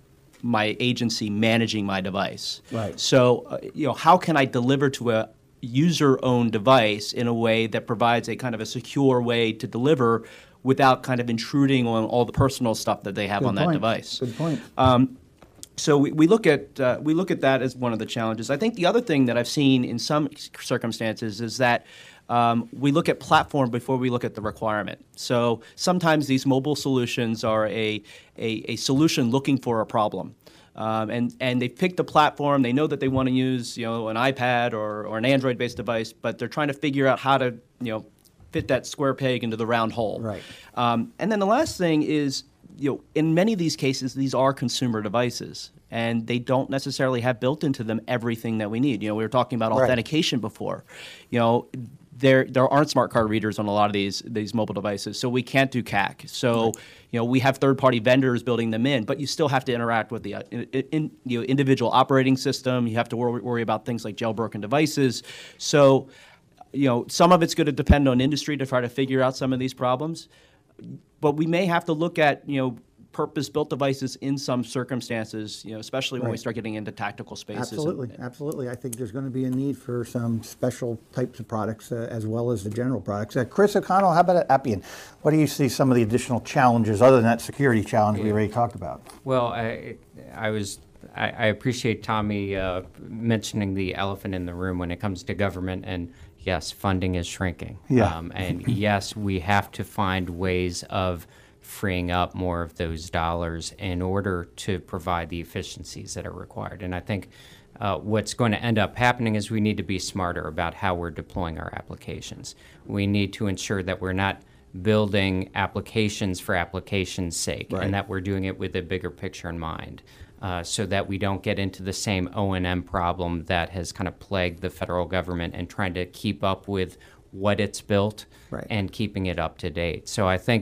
my agency managing my device. Right. So uh, you know how can I deliver to a user-owned device in a way that provides a kind of a secure way to deliver without kind of intruding on all the personal stuff that they have Good on point. that device. Good point. Um, so we, we look at uh, we look at that as one of the challenges. I think the other thing that I've seen in some circumstances is that um, we look at platform before we look at the requirement. So sometimes these mobile solutions are a a, a solution looking for a problem. Um, and, and they've picked a platform. They know that they want to use, you know, an iPad or, or an Android-based device, but they're trying to figure out how to, you know, fit that square peg into the round hole. Right. Um, and then the last thing is, you know, in many of these cases, these are consumer devices, and they don't necessarily have built into them everything that we need. You know, we were talking about Right. authentication before. You know, there there aren't smart card readers on a lot of these these mobile devices, so we can't do C A C. So, right. you know, we have third-party vendors building them in, but you still have to interact with the uh, in, in, you know, individual operating system. You have to worry, worry about things like jailbroken devices. So, you know, some of it's going to depend on industry to try to figure out some of these problems, but we may have to look at, you know, purpose-built devices in some circumstances, you know, especially when Right. we start getting into tactical spaces. Absolutely, and, absolutely. I think there's going to be a need for some special types of products uh, as well as the general products. Uh, Chris O'Connell, how about Appian? What do you see some of the additional challenges other than that security challenge yeah. we already talked about? Well, I, I was. I, I appreciate Tommy uh, mentioning the elephant in the room when it comes to government, and yes, funding is shrinking. Yeah. Um, and yes, we have to find ways of freeing up more of those dollars in order to provide the efficiencies that are required. And I think uh, what's going to end up happening is we need to be smarter about how we're deploying our applications. We need to ensure that we're not building applications for application's sake, Right. and that we're doing it with a bigger picture in mind. Uh, so that we don't get into the same O and M problem that has kind of plagued the federal government and trying to keep up with what it's built Right. and keeping it up to date. So I think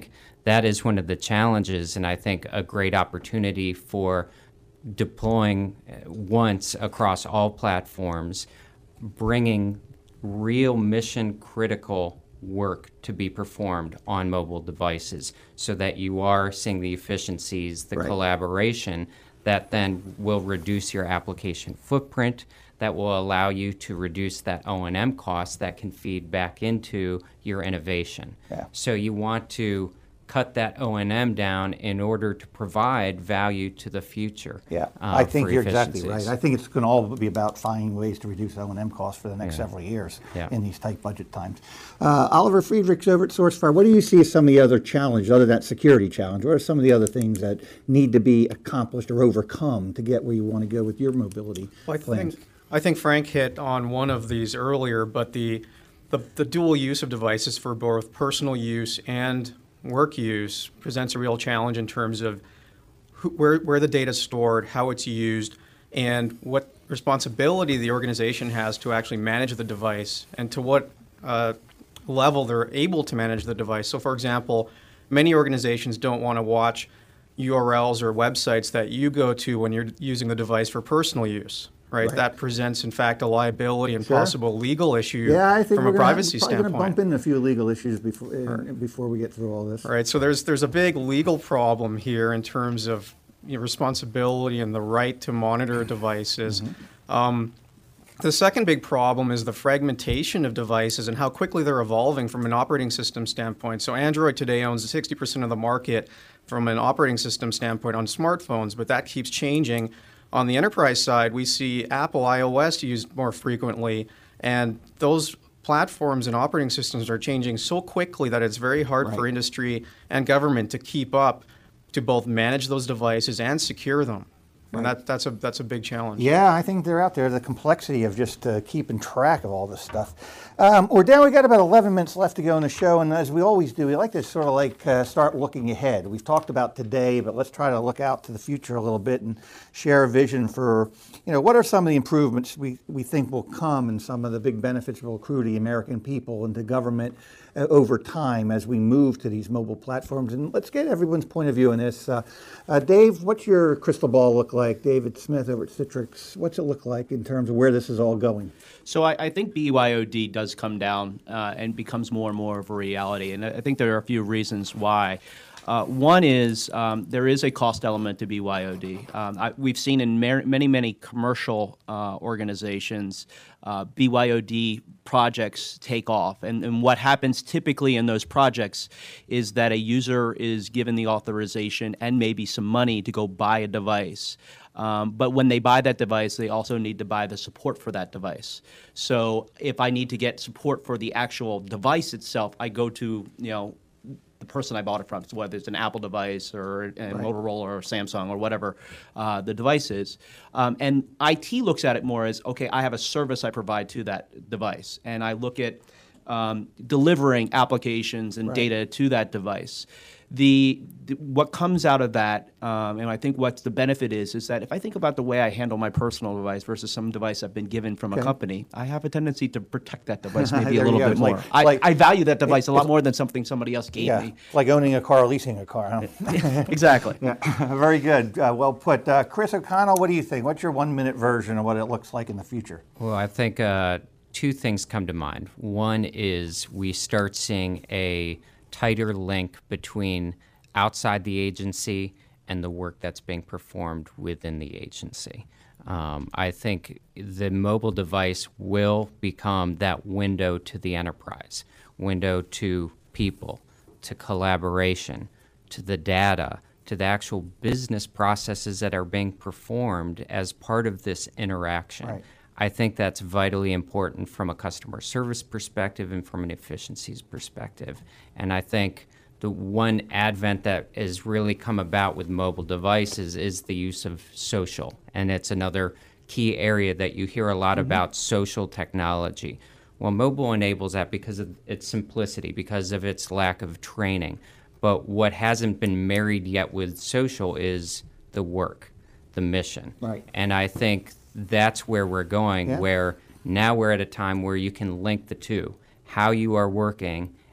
that is one of the challenges, and I think a great opportunity for deploying once across all platforms, bringing real mission critical work to be performed on mobile devices so that you are seeing the efficiencies, the Right. collaboration that then will reduce your application footprint, that will allow you to reduce that O and M cost that can feed back into your innovation. Yeah. So you want to cut that O and M down in order to provide value to the future. Yeah, uh, I think for you're exactly right. efficiencies. I think it's going to all be about finding ways to reduce O and M costs for the next Yeah. several years Yeah. in these tight budget times. Uh, Oliver Friedrichs over at SourceFire, what do you see as some of the other challenges, other than that security challenge? What are some of the other things that need to be accomplished or overcome to get where you want to go with your mobility Well, I plans? think, I think Frank hit on one of these earlier, but the, the, the dual use of devices for both personal use and work use presents a real challenge in terms of who, where, where the data is stored, how it's used, and what responsibility the organization has to actually manage the device and to what uh, level they're able to manage the device. So, for example, many organizations don't want to watch U R Ls or websites that you go to when you're using the device for personal use. Right? Right. That presents, in fact, a liability and Sure. possible legal issue Yeah, I think from we're a gonna, privacy probably going to standpoint. bump into a few legal issues before uh, before we get through all this. All right, so there's there's a big legal problem here in terms of you know, responsibility and the right to monitor devices. Mm-hmm. Um, the second big problem is the fragmentation of devices and how quickly they're evolving from an operating system standpoint. So Android today owns sixty percent of the market from an operating system standpoint on smartphones, but that keeps changing. On the enterprise side, we see Apple iOS used more frequently, and those platforms and operating systems are changing so quickly that it's very hard Right. for industry and government to keep up to both manage those devices and secure them. And Right. that, that's a that's a big challenge. Yeah, I think they're out there. The complexity of just uh, keeping track of all this stuff. Um, we're down. We got about eleven minutes left to go in the show, and as we always do, we like to sort of like uh, start looking ahead. We've talked about today, but let's try to look out to the future a little bit and share a vision for, you know, what are some of the improvements we, we think will come and some of the big benefits will accrue to the American people and to government uh, over time as we move to these mobile platforms. And let's get everyone's point of view on this. Uh, uh, Dave, what's your crystal ball look like? David Smith over at Citrix, what's it look like in terms of where this is all going? So I, I think B Y O D does come down uh, and becomes more and more of a reality, and I I think there are a few reasons why. Uh, one is um, there is a cost element to B Y O D. Um, I, we've seen in mer- many, many commercial uh, organizations uh, B Y O D projects take off, and, and what happens typically in those projects is that a user is given the authorization and maybe some money to go buy a device. Um, but when they buy that device, they also need to buy the support for that device. So if I need to get support for the actual device itself, I go to, you know, the person I bought it from, so whether it's an Apple device or a Motorola or Samsung or whatever uh, the device is. Um, and I T looks at it more as, okay, I have a service I provide to that device, and I look at um, delivering applications and Right. data to that device. The, the what comes out of that, um, and I think what the benefit is, is that if I think about the way I handle my personal device versus some device I've been given from Okay. a company, I have a tendency to protect that device maybe There a you little go. bit It's more. like- I, like- I value that device a lot it's- more than something somebody else gave Yeah, me. like owning a car or leasing a car, huh? Exactly. Yeah, very good. Uh, well put. Uh, Chris O'Connell, what do you think? What's your one-minute version of what it looks like in the future? Well, I think uh, two things come to mind. One is we start seeing a tighter link between outside the agency and the work that's being performed within the agency. Um, I think the mobile device will become that window to the enterprise, window to people, to collaboration, to the data, to the actual business processes that are being performed as part of this interaction. Right. I think that's vitally important from a customer service perspective and from an efficiencies perspective. And I think the one advent that has really come about with mobile devices is the use of social. And it's another key area that you hear a lot about, social technology. Well, mobile enables that because of its simplicity, because of its lack of training. But what hasn't been married yet with social is the work, the mission. Right. And I think that's where we're going, Yeah. where now we're at a time where you can link the two, how you are working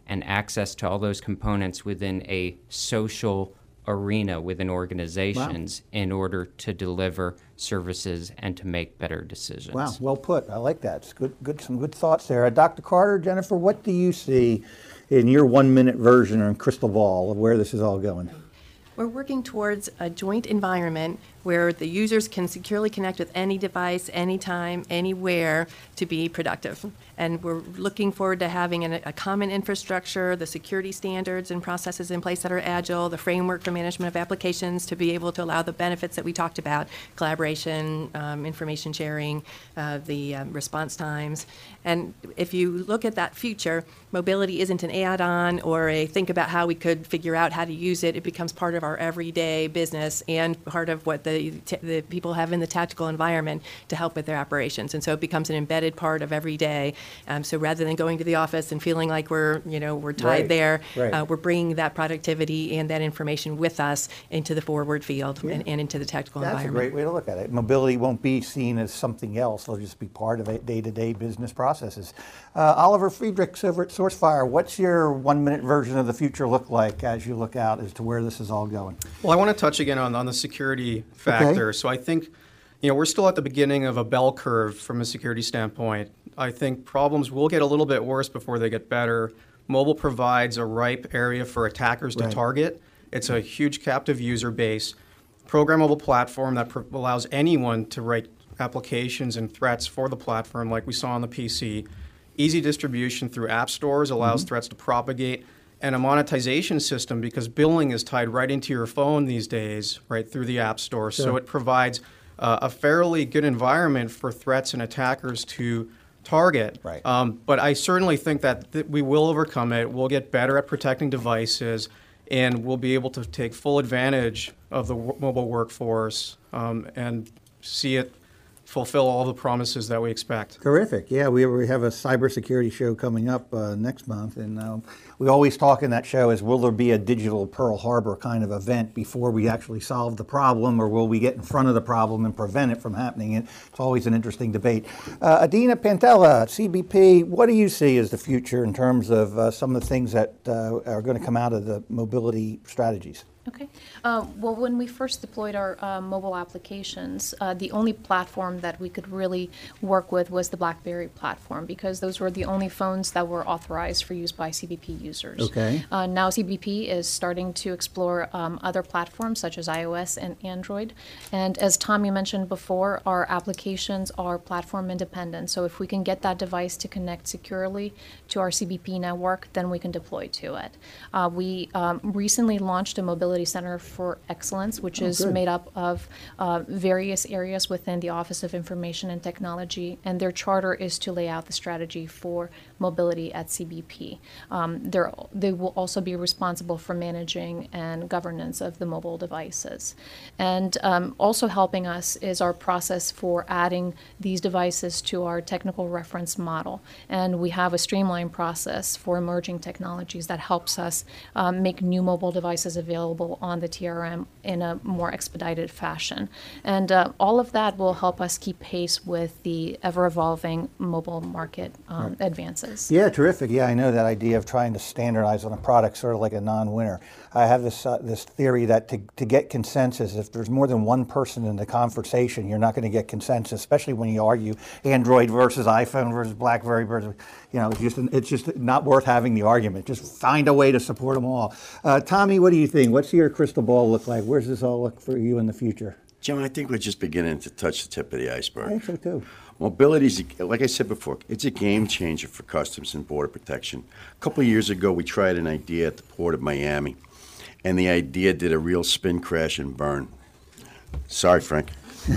and access to all those components within a social arena within organizations wow. in order to deliver services and to make better decisions. Wow, well put. I like that. It's good, good, some good thoughts there. Uh, Doctor Carter, Jennifer, what do you see in your one-minute version or crystal ball of where this is all going? We're working towards a joint environment where the users can securely connect with any device, anytime, anywhere to be productive. And we're looking forward to having an, a common infrastructure, the security standards and processes in place that are agile, the framework for management of applications to be able to allow the benefits that we talked about, collaboration, um, information sharing, uh, the um, response times. And if you look at that future, mobility isn't an add-on or a think about how we could figure out how to use it. It becomes part of our everyday business and part of what the, t- the people have in the tactical environment to help with their operations. And so it becomes an embedded part of every day. Um, so rather than going to the office and feeling like we're, you know, we're tied right. there, right. Uh, we're bringing that productivity and that information with us into the forward field yeah. and, and into the tactical That's environment. That's a great way to look at it. Mobility won't be seen as something else. It'll just be part of it, day-to-day business processes. Uh, Oliver Friedrichs over at SourceFire, what's your one-minute version of the future look like as you look out as to where this is all going? Well, I want to touch again on, on the security factor. Okay. So I think, you know, we're still at the beginning of a bell curve from a security standpoint. I think problems will get a little bit worse before they get better. Mobile provides a ripe area for attackers right. to target. It's a huge captive user base, programmable platform that pr- allows anyone to write applications and threats for the platform like we saw on the P C. Easy distribution through app stores allows mm-hmm. threats to propagate, and a monetization system because billing is tied right into your phone these days, right through the app store. Sure. So it provides uh, a fairly good environment for threats and attackers to target. Right. Um, but I certainly think that th- we will overcome it. We'll get better at protecting devices, and we'll be able to take full advantage of the w- mobile workforce um, and see it fulfill all the promises that we expect. Terrific. Yeah, we, we have a cybersecurity show coming up uh, next month, and um, we always talk in that show is, will there be a digital Pearl Harbor kind of event before we actually solve the problem, or will we get in front of the problem and prevent it from happening? It's always an interesting debate. Uh, Adina Pantella, C B P, what do you see as the future in terms of uh, some of the things that uh, are going to come out of the mobility strategies? Okay. Uh, well, when we first deployed our uh, mobile applications, uh, the only platform that we could really work with was the BlackBerry platform because those were the only phones that were authorized for use by C B P users. Okay. Uh, now C B P is starting to explore um, other platforms such as iOS and Android. And as Tommy mentioned before, our applications are platform independent. So if we can get that device to connect securely to our C B P network, then we can deploy to it. Uh, we um, recently launched a mobility Center for Excellence, which oh, is good. made up of uh, various areas within the Office of Information and Technology, and their charter is to lay out the strategy for mobility at C B P. Um, they will also be responsible for managing and governance of the mobile devices. And um, also helping us is our process for adding these devices to our technical reference model. And we have a streamlined process for emerging technologies that helps us um, make new mobile devices available on the T R M in a more expedited fashion. And uh, all of that will help us keep pace with the ever-evolving mobile market um, right. advances. Yeah, terrific. Yeah, I know that idea of trying to standardize on a product, sort of like a non-winner. I have this uh, this theory that to, to get consensus, if there's more than one person in the conversation, you're not going to get consensus, especially when you argue Android versus iPhone versus BlackBerry versus, you know, it's just, it's just not worth having the argument. Just find a way to support them all. Uh, Tommy, what do you think? What's your crystal ball look like? Where's this all look for you in the future? Jim, I think we're just beginning to touch the tip of the iceberg. I think so too. Mobility is, like I said before, it's a game changer for Customs and Border Protection. A couple of years ago, we tried an idea at the Port of Miami, and the idea did a real spin, crash, and burn. Sorry, Frank.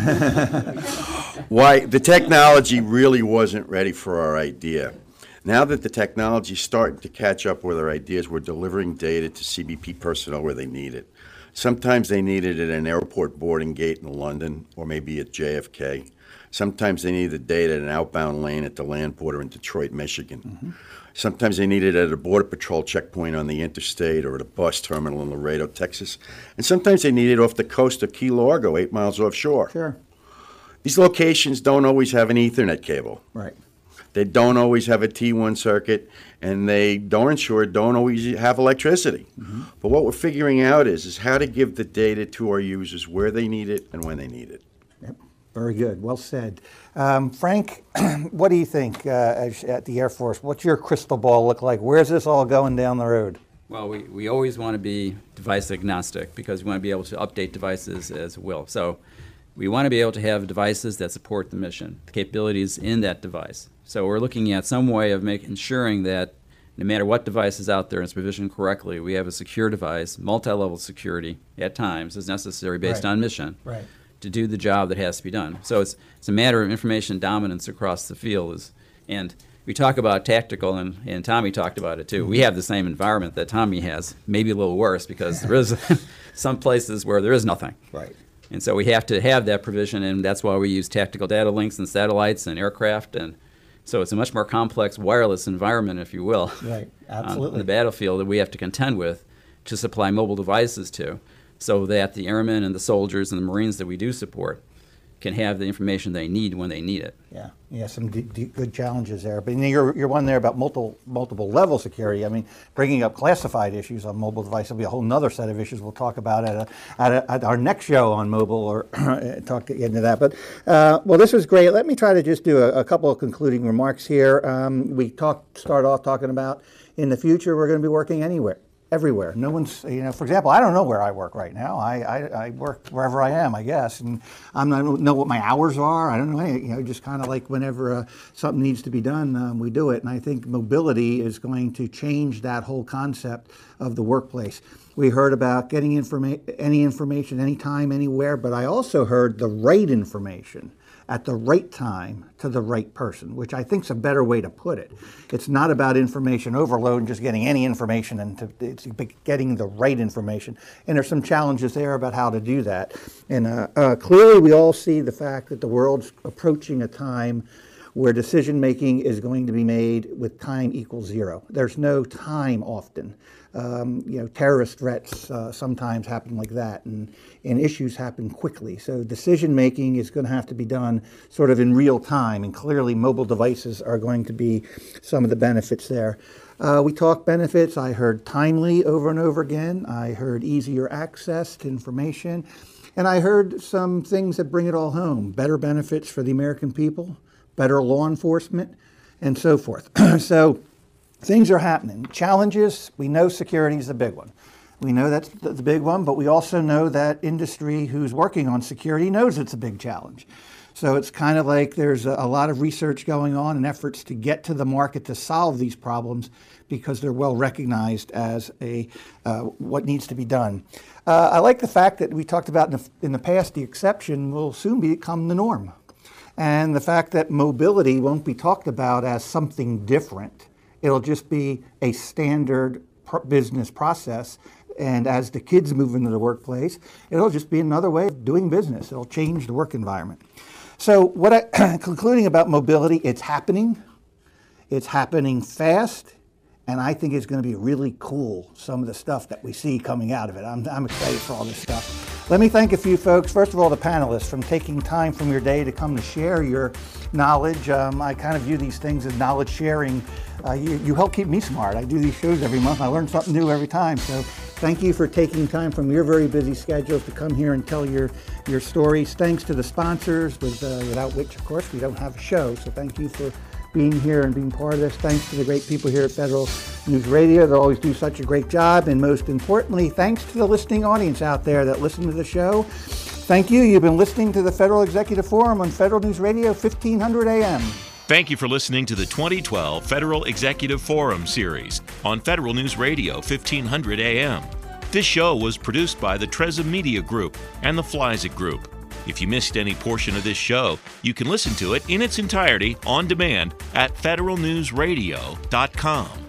Why? The technology really wasn't ready for our idea. Now that the technology is starting to catch up with our ideas, we're delivering data to C B P personnel where they need it. Sometimes they need it at an airport boarding gate in London or maybe at J F K. Sometimes they need the data at an outbound lane at the land border in Detroit, Michigan. Mm-hmm. Sometimes they need it at a Border Patrol checkpoint on the interstate or at a bus terminal in Laredo, Texas. And sometimes they need it off the coast of Key Largo, eight miles offshore. Sure. These locations don't always have an Ethernet cable. Right. They don't always have a T one circuit, and they, darn sure, don't always have electricity. Mm-hmm. But what we're figuring out is, is how to give the data to our users where they need it and when they need it. Yep. Very good. Well said. Um, Frank, what do you think uh, as, at the Air Force? What's your crystal ball look like? Where's this all going down the road? Well, we, we always want to be device agnostic because we want to be able to update devices as well. So we want to be able to have devices that support the mission, the capabilities in that device. So we're looking at some way of making ensuring that no matter what device is out there and it's provisioned correctly, we have a secure device, multi-level security at times is necessary based Right. on mission Right. to do the job that has to be done. So it's it's a matter of information dominance across the field. Is, and we talk about tactical, and, and Tommy talked about it too. We have the same environment that Tommy has, maybe a little worse because there is some places where there is nothing. Right. And so we have to have that provision, and that's why we use tactical data links and satellites and aircraft. And so it's a much more complex wireless environment, if you will, Right. on Absolutely. the battlefield that we have to contend with to supply mobile devices to, so that the airmen and the soldiers and the Marines that we do support can have the information they need when they need it. Yeah, yeah, some d- d- good challenges there. But you're, you're one there about multiple multiple level security. I mean, bringing up classified issues on mobile devices will be a whole other set of issues we'll talk about at, a, at, a, at our next show on mobile, or talk to, into that. But, uh, well, this was great. Let me try to just do a, a couple of concluding remarks here. Um, we talked, start off talking about in the future we're going to be working anywhere. Everywhere. No one's, you know, for example, I don't know where I work right now. I, I, I work wherever I am, I guess. And I'm not, I don't know what my hours are. I don't know any, you know, just kind of like whenever uh, something needs to be done, um, we do it. And I think mobility is going to change that whole concept of the workplace. We heard about getting informa- any information, anytime, anywhere, but I also heard the right information at the right time to the right person, which I think is a better way to put it. It's not about information overload and just getting any information, and to, it's getting the right information. And there's some challenges there about how to do that. And uh, uh, clearly we all see the fact that the world's approaching a time where decision making is going to be made with time equals zero. There's no time often. Um, you know, terrorist threats uh, sometimes happen like that, and, and issues happen quickly. So decision making is going to have to be done sort of in real time, and clearly mobile devices are going to be some of the benefits there. Uh, we talked benefits. I heard timely over and over again. I heard easier access to information. And I heard some things that bring it all home. Better benefits for the American people, better law enforcement, and so forth. So things are happening. Challenges, we know security is the big one. We know that's the big one, but we also know that industry who's working on security knows it's a big challenge. So it's kind of like there's a, a lot of research going on and efforts to get to the market to solve these problems because they're well recognized as a uh, what needs to be done. Uh, I like the fact that we talked about in the, in the past, the exception will soon become the norm. And the fact that mobility won't be talked about as something different. It'll just be a standard pr- business process. And as the kids move into the workplace, it'll just be another way of doing business. It'll change the work environment. So what I, concluding about mobility, it's happening. It's happening fast. And I think it's going to be really cool, some of the stuff that we see coming out of it. I'm, I'm excited for all this stuff. Let me thank a few folks. First of all, the panelists, from taking time from your day to come to share your knowledge. Um, I kind of view these things as knowledge sharing. Uh, you, you help keep me smart. I do these shows every month. I learn something new every time. So thank you for taking time from your very busy schedules to come here and tell your, your stories. Thanks to the sponsors, with, uh, without which, of course, we don't have a show. So thank you for being here and being part of this. Thanks to the great people here at Federal News Radio that always do such a great job. And most importantly, thanks to the listening audience out there that listen to the show. Thank you. You've been listening to the Federal Executive Forum on Federal News Radio, fifteen hundred A M. Thank you for listening to the twenty twelve Federal Executive Forum series on Federal News Radio, fifteen hundred A M. This show was produced by the Trezza Media Group and the Flyzik Group. If you missed any portion of this show, you can listen to it in its entirety on demand at federal news radio dot com.